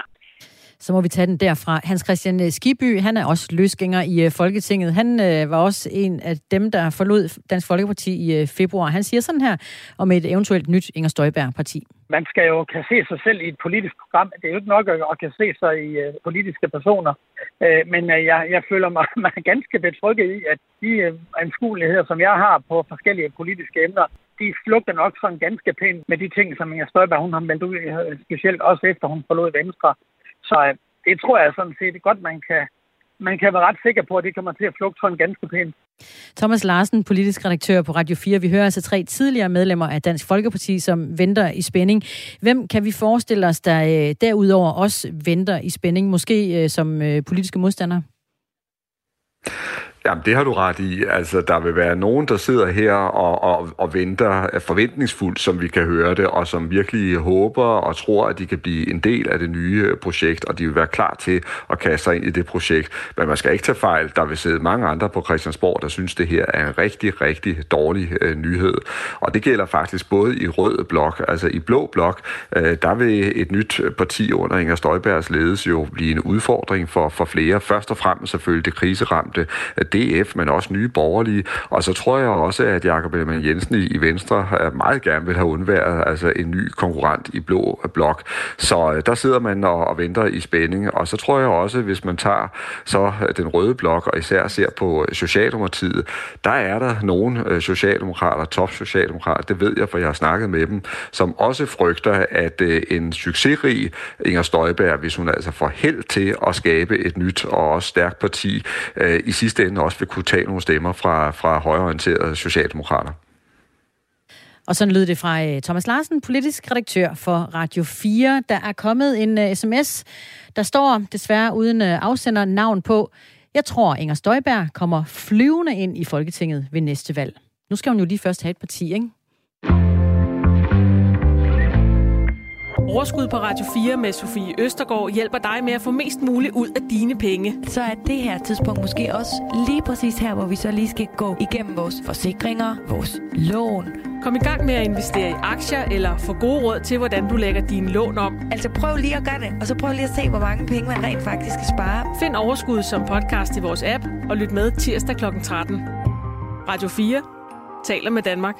Så må vi tage den derfra. Hans Christian Skibby, han er også løsgænger i Folketinget. Han var også en af dem, der forlod Dansk Folkeparti i februar. Han siger sådan her om et eventuelt nyt Inger Støjberg-parti. Man skal jo kan se sig selv i et politisk program. Det er jo ikke nok at kan se sig i politiske personer. Men jeg føler mig ganske betrygget i, at de anskueligheder, som jeg har på forskellige politiske emner, de flugter nok sådan ganske pænt med de ting, som Inger Støjberg hun har meldt ud, specielt også efter hun forlod Venstre. Så det tror jeg sådan set godt, man kan være ret sikker på, at det kommer til at flugte sådan ganske pænt. Thomas Larsen, politisk redaktør på Radio 4. Vi hører altså 3 tidligere medlemmer af Dansk Folkeparti, som venter i spænding. Hvem kan vi forestille os, der derudover også venter i spænding, måske som politiske modstandere? Jamen, det har du ret i. Altså, der vil være nogen, der sidder her og venter forventningsfuldt, som vi kan høre det, og som virkelig håber og tror, at de kan blive en del af det nye projekt, og de vil være klar til at kaste sig ind i det projekt. Men man skal ikke tage fejl. Der vil sidde mange andre på Christiansborg, der synes, det her er en rigtig, rigtig dårlig nyhed. Og det gælder faktisk både i rød blok, altså i blå blok, der vil et nyt parti under Inger Støjbergs ledelse jo blive en udfordring for flere. Først og fremmest selvfølgelig det kriseramte DF, men også Nye Borgerlige. Og så tror jeg også, at Jakob Ellemann-Jensen i Venstre meget gerne vil have undværet altså en ny konkurrent i blå blok. Så der sidder man og venter i spænding. Og så tror jeg også, hvis man tager så den røde blok, og især ser på Socialdemokratiet, der er der nogle socialdemokrater, topsocialdemokrater, det ved jeg, for jeg har snakket med dem, som også frygter, at en succesrig Inger Støjberg, hvis hun altså får held til at skabe et nyt og også stærkt parti, i sidste ende også vil kunne tage nogle stemmer fra højreorienterede socialdemokrater. Og sådan lød det fra Thomas Larsen, politisk redaktør for Radio 4. Der er kommet en sms, der står desværre uden afsender navn på. Jeg tror, Inger Støjberg kommer flyvende ind i Folketinget ved næste valg. Nu skal hun jo lige først have et parti, ikke? Overskud på Radio 4 med Sofie Østergaard hjælper dig med at få mest muligt ud af dine penge. Så er det her tidspunkt måske også lige præcis her, hvor vi så lige skal gå igennem vores forsikringer, vores lån. Kom i gang med at investere i aktier eller få gode råd til, hvordan du lægger dine lån om. Altså prøv lige at gøre det, og så prøv lige at se, hvor mange penge man rent faktisk skal spare. Find Overskud som podcast i vores app og lyt med tirsdag kl. 13. Radio 4 taler med Danmark.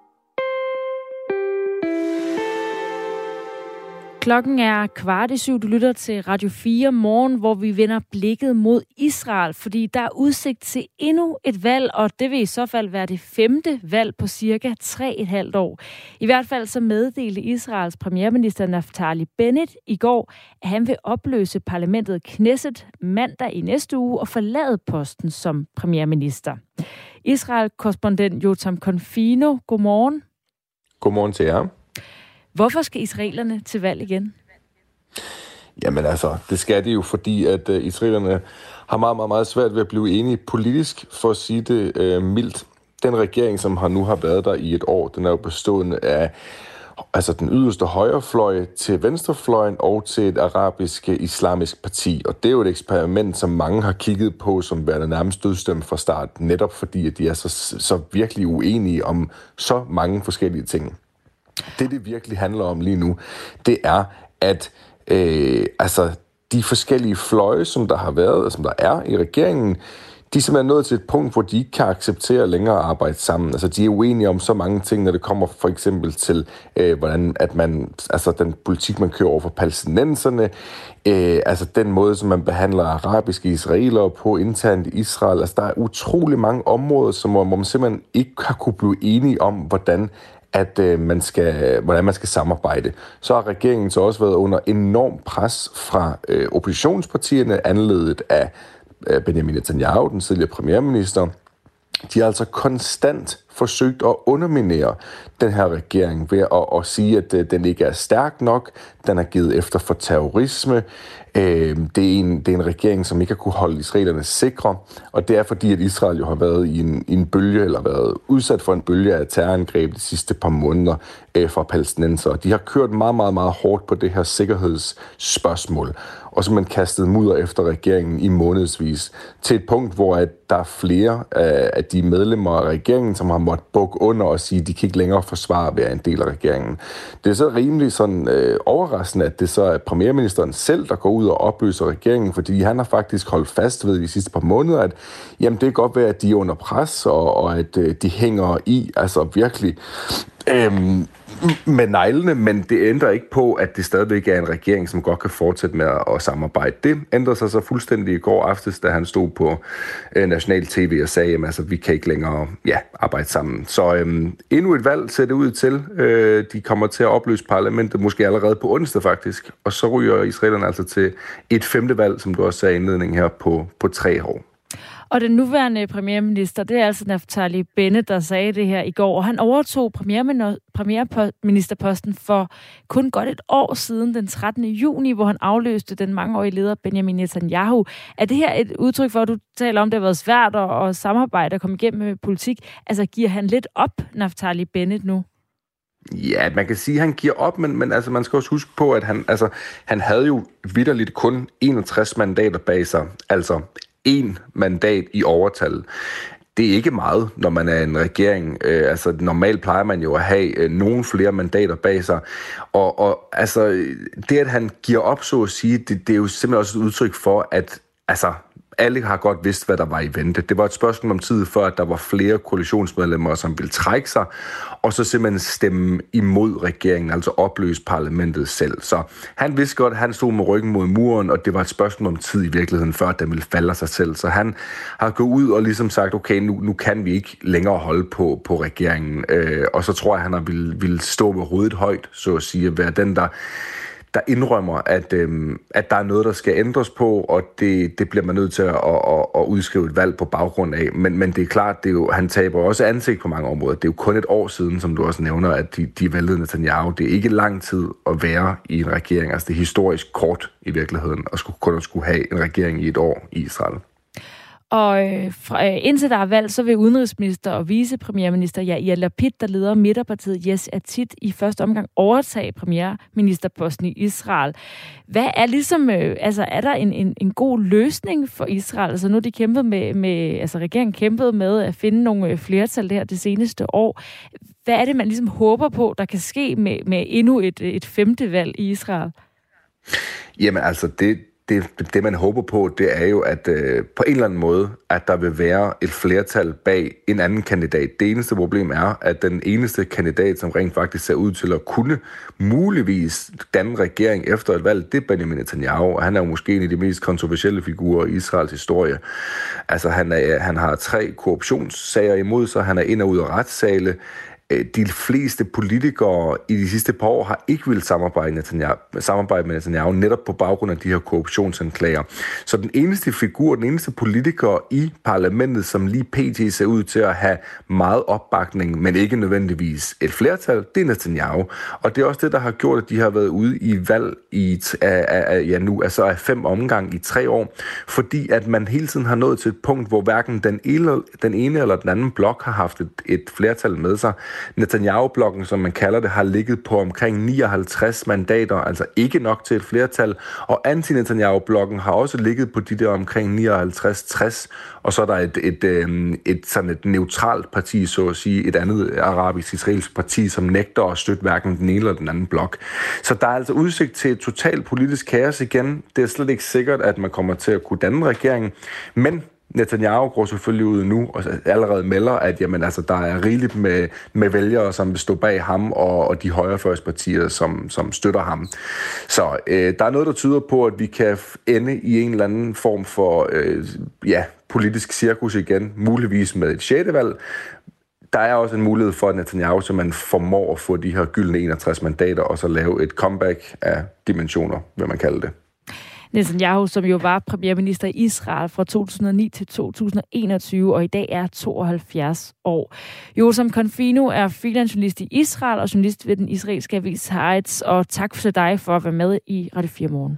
Klokken er 6:15. Du lytter til Radio 4 morgen, hvor vi vender blikket mod Israel, fordi der er udsigt til endnu et valg, og det vil i så fald være det 5. valg på cirka 3,5 år. I hvert fald så meddelte Israels premierminister Naftali Bennett i går, at han vil opløse parlamentet Knesset mandag i næste uge og forlade posten som premierminister. Israel-korrespondent Jotam Confino, godmorgen. Godmorgen til jer. Hvorfor skal israelerne til valg igen? Jamen altså, det skal de jo, fordi at israelerne har meget, meget, meget svært ved at blive enige politisk, for at sige det mildt. Den regering, som nu har været der i et år, den er jo bestående af altså den yderste højrefløj til venstrefløjen og til et arabisk islamisk parti. Og det er jo et eksperiment, som mange har kigget på som værende nærmest dødsdømt fra start, netop fordi at de er så virkelig uenige om så mange forskellige ting. Det virkelig handler om lige nu, det er, at de forskellige fløje, som der har været, og som der er i regeringen, de er simpelthen nået til et punkt, hvor de ikke kan acceptere længere at arbejde sammen. Altså, de er uenige om så mange ting, når det kommer for eksempel til, hvordan at man, altså den politik, man kører over for palæstinenserne, altså den måde, som man behandler arabiske israelere på internt i Israel. Altså, der er utrolig mange områder, hvor man simpelthen ikke har kunne blive enige om, hvordan man skal samarbejde. Så har regeringen så også været under enorm pres fra oppositionspartierne, anledet af Benjamin Netanyahu, den tidligere premierminister. De har altså konstant forsøgt at underminere den her regering ved at sige, at den ikke er stærk nok, den er givet efter for terrorisme. Det er en regering, som ikke har kunne holde israelerne sikre, og det er fordi, at Israel jo har været i en bølge, eller været udsat for en bølge af terrorangreb de sidste par måneder fra palæstinenser. De har kørt meget, meget, meget hårdt på det her sikkerhedsspørgsmål, og så man kastet mudder efter regeringen i månedsvis, til et punkt, hvor at der er flere af de medlemmer af regeringen, som har måttet bukke under og sige, at de kan ikke længere forsvare at være en del af regeringen. Det er så rimelig sådan overraskende, at det så er premierministeren selv, der går ud og opløser regeringen, fordi han har faktisk holdt fast ved de sidste par måneder, at jamen, det kan godt være, at de er under pres, og at de hænger i, altså virkelig med neglene, men det ændrer ikke på, at det stadigvæk er en regering, som godt kan fortsætte med at samarbejde. Det ændrede sig så fuldstændig i går aftes, da han stod på national tv og sagde, at altså, vi kan ikke længere arbejde sammen. Så endnu et valg ser det ud til. De kommer til at opløse parlamentet, måske allerede på onsdag faktisk, og så ryger israelerne altså til et 5. valg, som du også sagde i indledningen her, på 3 år. Og den nuværende premierminister, det er altså Naftali Bennett, der sagde det her i går. Og han overtog premierministerposten for kun godt et år siden, den 13. juni, hvor han afløste den mangeårige leder Benjamin Netanyahu. Er det her et udtryk for, at du taler om, det har været svært at samarbejde og komme igennem med politik? Altså, giver han lidt op, Naftali Bennett, nu? Ja, man kan sige, at han giver op, men altså, man skal også huske på, at han havde jo vitterligt kun 61 mandater bag sig. Altså 1 mandat i overtal. Det er ikke meget, når man er en regering. Altså normalt plejer man jo at have nogle flere mandater bag sig. Og altså det, at han giver op, så at sige, det er jo simpelthen også et udtryk for, at alle har godt vidst, hvad der var i vente. Det var et spørgsmål om tid, før at der var flere koalitionsmedlemmer, som ville trække sig, og så simpelthen stemme imod regeringen, altså opløse parlamentet selv. Så han vidste godt, at han stod med ryggen mod muren, og det var et spørgsmål om tid i virkeligheden, før den ville falde af sig selv. Så han har gået ud og ligesom sagt, okay, nu kan vi ikke længere holde på regeringen. Og så tror jeg, han vil stå med hovedet højt, så at sige, at være den, der indrømmer, at der er noget, der skal ændres på, og det bliver man nødt til at udskrive et valg på baggrund af. Men det er klart, han taber også ansigt på mange områder. Det er jo kun et år siden, som du også nævner, at de væltede Netanyahu. Det er ikke lang tid at være i en regering. Altså det er historisk kort i virkeligheden, at skulle have en regering i et år i Israel. Og indtil der er valg, så vil udenrigsminister og vicepremierminister Yair Lapid, der leder midterpartiet Yesh Atid, i første omgang overtage premierministerposten i Israel. Hvad er ligesom, er der en god løsning for Israel? Altså nu de kæmpet regeringen kæmpede med at finde nogle flertal her det seneste år. Hvad er det, man ligesom håber på, der kan ske med endnu et femte valg i Israel? Jamen altså, det, man håber på, det er jo, at på en eller anden måde, at der vil være et flertal bag en anden kandidat. Det eneste problem er, at den eneste kandidat, som rent faktisk ser ud til at kunne muligvis danne regering efter et valg, det er Benjamin Netanyahu, og han er jo måske en af de mest kontroversielle figurer i Israels historie. Altså, han har 3 korruptionssager imod sig, han er ind og ud af retssale. De fleste politikere i de sidste par år har ikke villet samarbejde med Netanyahu netop på baggrund af de her korruptionsanklager. Så den eneste figur, den eneste politiker i parlamentet, som lige pt. Ser ud til at have meget opbakning, men ikke nødvendigvis et flertal, det er Netanyahu. Og det er også det, der har gjort, at de har været ude i valg af 5 omgang i 3 år, fordi at man hele tiden har nået til et punkt, hvor hverken den ene eller den anden blok har haft et flertal med sig. Netanyahu-blokken, som man kalder det, har ligget på omkring 59 mandater, altså ikke nok til et flertal, og anti-Netanyahu-blokken har også ligget på de der omkring 59-60, og så er der et neutralt parti, så at sige, et andet arabisk-israelsk parti, som nægter at støtte hverken den ene eller den anden blok. Så der er altså udsigt til et totalt politisk kaos igen. Det er slet ikke sikkert, at man kommer til at kunne danne regeringen, men Netanyahu går selvfølgelig ud nu og allerede melder, at der er rigeligt med vælgere, som vil stå bag ham, og de højrefløjspartier, som støtter ham. Så der er noget, der tyder på, at vi kan ende i en eller anden form for politisk cirkus igen, muligvis med et 6. valg. Der er også en mulighed for, at Netanyahu, så man formår at få de her gyldne 61 mandater, og så lave et comeback af dimensioner, vil man kalde det. Netanyahu, som jo var premierminister i Israel fra 2009 til 2021, og i dag er 72 år. Yotam Confino er freelance-journalist i Israel og journalist ved den israelske avis Haaretz, og tak for dig for at være med i Radio 4 Morgen.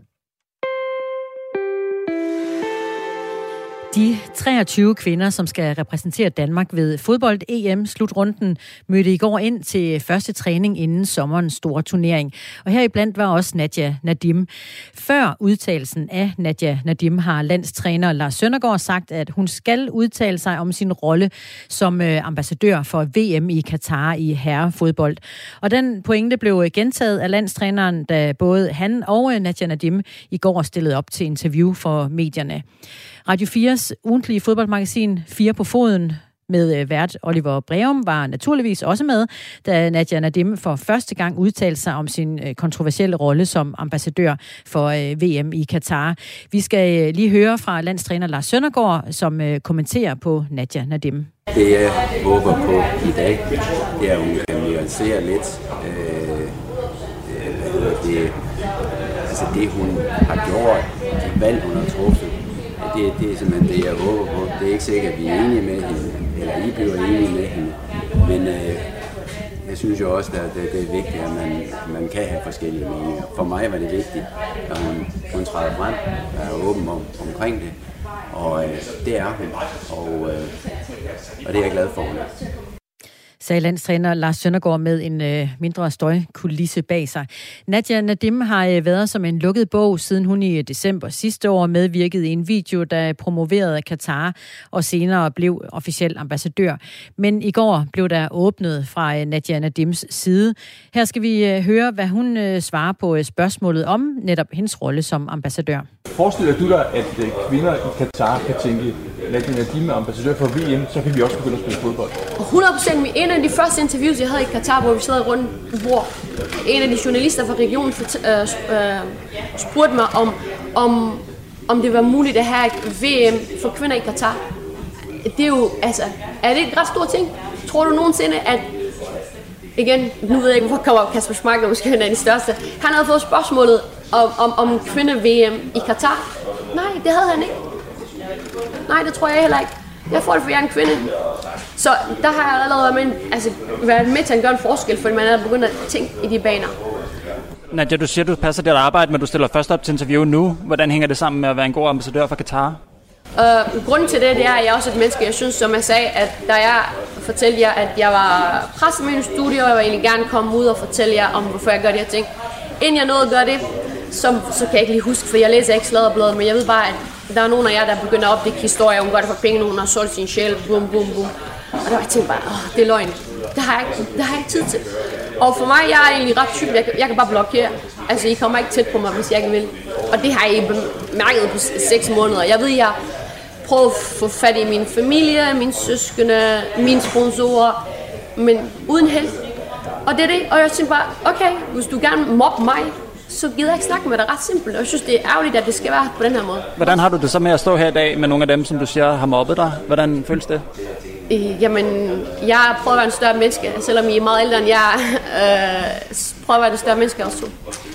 De 23 kvinder, som skal repræsentere Danmark ved fodbold-EM-slutrunden, mødte i går ind til første træning inden sommerens store turnering. Og heriblandt var også Nadia Nadim. Før udtalelsen af Nadia Nadim har landstræner Lars Søndergaard sagt, at hun skal udtale sig om sin rolle som ambassadør for VM i Katar i herrefodbold. Og den pointe blev gentaget af landstræneren, da både han og Nadia Nadim i går stillede op til interview for medierne. Radio 4's ugentlige fodboldmagasin 4 på foden med vært Oliver Breum var naturligvis også med, da Nadia Nadim for første gang udtalte sig om sin kontroversielle rolle som ambassadør for VM i Katar. Vi skal lige høre fra landstræner Lars Søndergaard, som kommenterer på Nadia Nadim. Det jeg håber på i dag, det er, at hun kan nuancere lidt det hun har gjort, de valg hun har truffet. Det er simpelthen det, jeg håber på. Det er ikke sikkert, at vi er enige med hende, eller I bliver enige med hende. Men jeg synes jo også, at det er vigtigt, at man kan have forskellige meninger. For mig var det vigtigt, at hun træder frem og er åben omkring det. Og det er hun, og det er jeg glad for, hun er. sagde landstræner Lars Søndergaard med en mindre støjkulisse bag sig. Nadia Nadim har været som en lukket bog, siden hun i december sidste år medvirkede i en video, der promoverede Katar og senere blev officiel ambassadør. Men i går blev der åbnet fra Nadia Nadims side. Her skal vi høre, hvad hun svarer på spørgsmålet om netop hendes rolle som ambassadør. Forestiller du dig, at kvinder i Katar kan tænke, Nadia Nadim er ambassadør for VM, så kan vi også begynde at spille fodbold? 100%. En af de første interviews, jeg havde i Katar, hvor vi sad rundt på bord, en af de journalister fra regionen spurgte mig, om det var muligt at have VM for kvinder i Katar. Det er jo, altså, er det ikke ret stor ting? Tror du nogensinde, at igen, nu ved jeg ikke, hvorfor kommer Kasper Schmeichel, måske han er den største. Han havde fået spørgsmålet om kvinde-VM i Katar. Nej, det havde han ikke. Nej, det tror jeg heller ikke. Jeg får det, for jeg er en kvinde. Så der har jeg allerede været med til at gøre en forskel, fordi man er begyndt at tænke i de baner. Nadia, du siger, du passer dit arbejde, men du stiller først op til interview nu. Hvordan hænger det sammen med at være en god ambassadør for Katar? Grunden til det er, at jeg er også et menneske. Jeg synes, som jeg sagde, at da jeg fortalte jer, at jeg var presset med i studiet, og jeg vil egentlig gerne komme ud og fortælle jer om, hvorfor jeg gør de her ting. Inden jeg nåede at gøre det, så kan jeg ikke lige huske, for jeg læser ikke Sladderbladet, men jeg ved bare, at der er nogen af jer, der begynder at opdække historier, hun gør det for penge, nogen har solgt sin sjæl, bum, bum, bum. Og der var jeg tænkt bare, det er løgn. Det har jeg ikke tid til. Og for mig, jeg er egentlig ret typen, jeg kan bare blokere. Altså, I kommer ikke tæt på mig, hvis jeg ikke vil. Og det har I bemærket på 6 måneder. Jeg ved, jeg prøver at få fat i min familie, mine søskende, mine sponsorer, men uden held. Og det er det, og jeg tænker bare, okay, hvis du gerne mobber mig, så gider jeg ikke snakke med dig, ret simpelt. Og jeg synes, det er ærgerligt, at det skal være på den her måde. Hvordan har du det så med at stå her i dag med nogle af dem, som du siger har mobbet dig? Hvordan føles det? Jamen, jeg prøver at være en større menneske, selvom I er meget ældre end jeg. Prøver at være en større menneske også.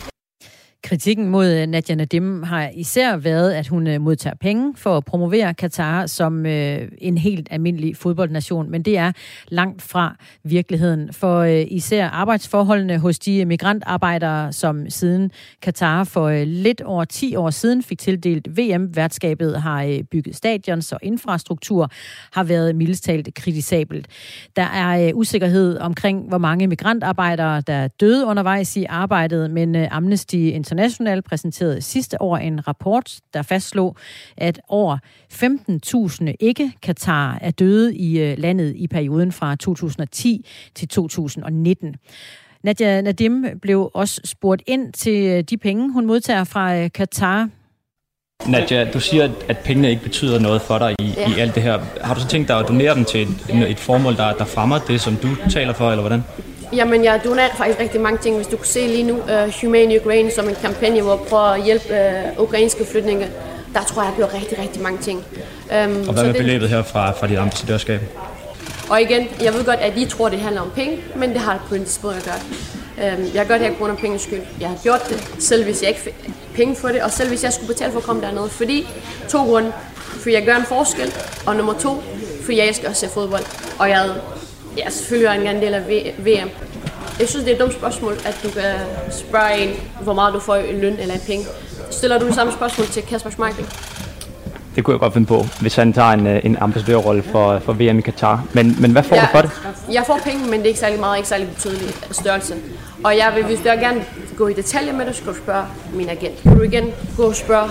Kritikken mod Nadia Nadim har især været, at hun modtager penge for at promovere Katar som en helt almindelig fodboldnation, men det er langt fra virkeligheden. For især arbejdsforholdene hos de migrantarbejdere, som siden Katar for lidt over 10 år siden fik tildelt VM-værtskabet, har bygget stadions og infrastruktur, har været mildest talt kritisabelt. Der er usikkerhed omkring, hvor mange migrantarbejdere, der døde undervejs i arbejdet, men Amnesty International præsenterede sidste år en rapport, der fastslog, at over 15.000 ikke-Katar er døde i landet i perioden fra 2010 til 2019. Nadia Nadim blev også spurgt ind til de penge, hun modtager fra Katar. Nadia, du siger, at pengene ikke betyder noget for dig i alt det her. Har du så tænkt dig at donere dem til et formål, der fremmer det, som du taler for, eller hvordan? Jamen, jeg donerer faktisk rigtig mange ting. Hvis du kan se lige nu, Humane Ukraine som en kampagne, hvor jeg prøver at hjælpe ukrainske flygtninge, der tror jeg, bliver rigtig, rigtig mange ting. Og hvad med beløbet her fra dit ambassadørskab? Og igen, jeg ved godt, at I tror, det handler om penge, men det har det på en tidspunkt at gøre. Jeg gør det her på grund af penges skyld. Jeg har gjort det, selv hvis jeg ikke fik penge for det, og selv hvis jeg skulle betale for at komme dernede. Fordi 2 grunde. Fordi jeg gør en forskel, og nummer 2, fordi jeg elsker at se fodbold. Og jeg selvfølgelig er en del af VM. Jeg synes, det er et dumt spørgsmål, at du kan spørge en, hvor meget du får i løn eller i penge. Stiller du det samme spørgsmål til Kasper Schmeichel? Det kunne jeg godt finde på, hvis han tager en ambassadørrolle for VM i Katar. Men hvad får du for det? Jeg får penge, men det er ikke særlig meget, ikke særlig betydelig størrelse. Og jeg vil, hvis du gerne gå i detaljer med det, så skal du spørge min agent. Kan du igen gå og spørge,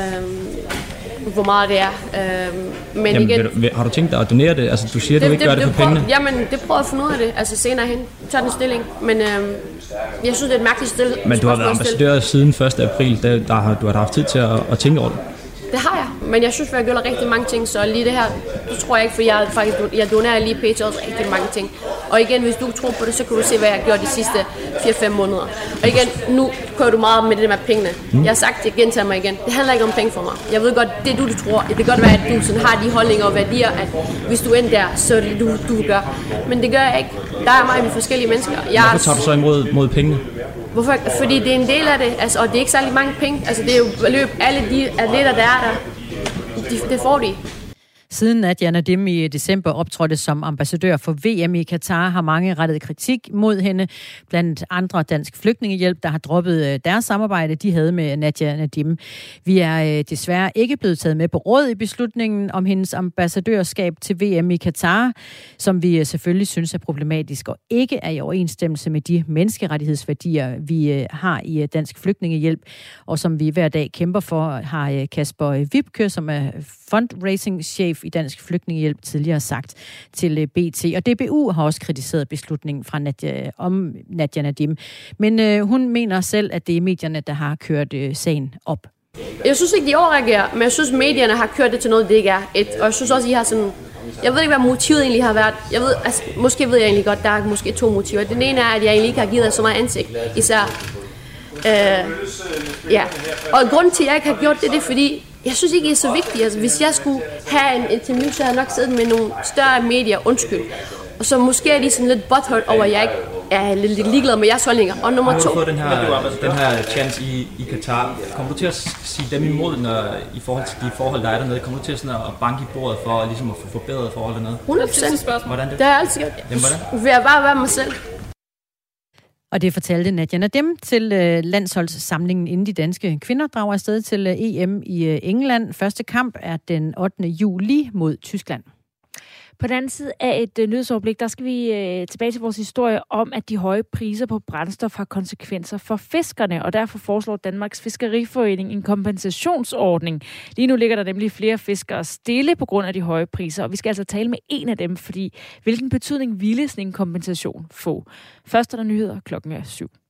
hvor meget det er. Men jamen, igen, har du tænkt dig at donere det? Altså, du siger, at du ikke gør det for pengene. Jamen, det prøver jeg at finde ud af det. Altså, senere hen. Tør den stilling. Men jeg synes, det er et mærkeligt stilling. Men du har været ambassadør siden 1. april. Du har haft tid til at tænke over det. Det har jeg, men jeg synes, at jeg gør rigtig mange ting, så lige det her, det tror jeg ikke, for jeg donerer lige pt. Også rigtig mange ting. Og igen, hvis du tror på det, så kan du se, hvad jeg har gjort de sidste 4-5 måneder. Og igen, nu kører du meget med det med pengene. Jeg har sagt det, gentager mig igen. Det handler ikke om penge for mig. Jeg ved godt, det du tror. Det kan godt være, at du sådan har de holdninger og værdier, at hvis du ender der, så er det du gør. Men det gør jeg ikke. Der er meget med forskellige mennesker. Hvorfor tager du så imod pengene? Hvorfor? Fordi det er en del af det, altså, og det er ikke særlig mange penge. Altså, det er jo beløb, alle de atleter, der er der, det får de. Siden Nadia Nadim i december optrådte som ambassadør for VM i Katar, har mange rettet kritik mod hende. Blandt andre Dansk Flygtningehjælp, der har droppet deres samarbejde, de havde med Nadia Nadim. Vi er desværre ikke blevet taget med på råd i beslutningen om hendes ambassadørskab til VM i Katar, som vi selvfølgelig synes er problematisk og ikke er i overensstemmelse med de menneskerettighedsværdier, vi har i Dansk Flygtningehjælp, og som vi hver dag kæmper for, har Kasper Vibke, som er fundraising-chef i Dansk Flygtningehjælp, tidligere sagt til BT. Og DBU har også kritiseret beslutningen fra Nadia Nadim. Men hun mener selv, at det er medierne, der har kørt sagen op. Jeg synes ikke, de overreagerer, men jeg synes, medierne har kørt det til noget, det ikke er. Og jeg synes også, I har sådan... Jeg ved ikke, hvad motivet egentlig har været. Måske ved jeg egentlig godt, der er måske 2 motiver. Den ene er, at jeg egentlig ikke har givet så meget ansigt, især. Og grunden til, at jeg ikke har gjort det er fordi, jeg synes ikke, det er så vigtigt. Altså, hvis jeg skulle have en interview, så havde jeg nok siddet med nogle større medier, undskyld. Og så måske er de sådan lidt butthurt over, at jeg ikke er lidt ligeglad med jeres holdninger. Og nummer 2. Nu har du fået den her chance i Katar. Kommer du til at sige dem imod, i forhold til de forhold, der er dernede? Kommer du til sådan at banke i bordet for ligesom at få forbedret forhold dernede? 100%. Hvordan det? Det har jeg altid gjort. Hvordan? Vil jeg bare være mig selv. Og det fortalte Nadia Nadim til landsholdssamlingen, inden de danske kvinder drager afsted til EM i England. Første kamp er den 8. juli mod Tyskland. På den anden side af et nyhedsoverblik, der skal vi tilbage til vores historie om, at de høje priser på brændstof har konsekvenser for fiskerne, og derfor foreslår Danmarks Fiskeriforening en kompensationsordning. Lige nu ligger der nemlig flere fiskere stille på grund af de høje priser, og vi skal altså tale med en af dem, fordi hvilken betydning ville sådan en kompensation få? Først er der nyheder 7:00.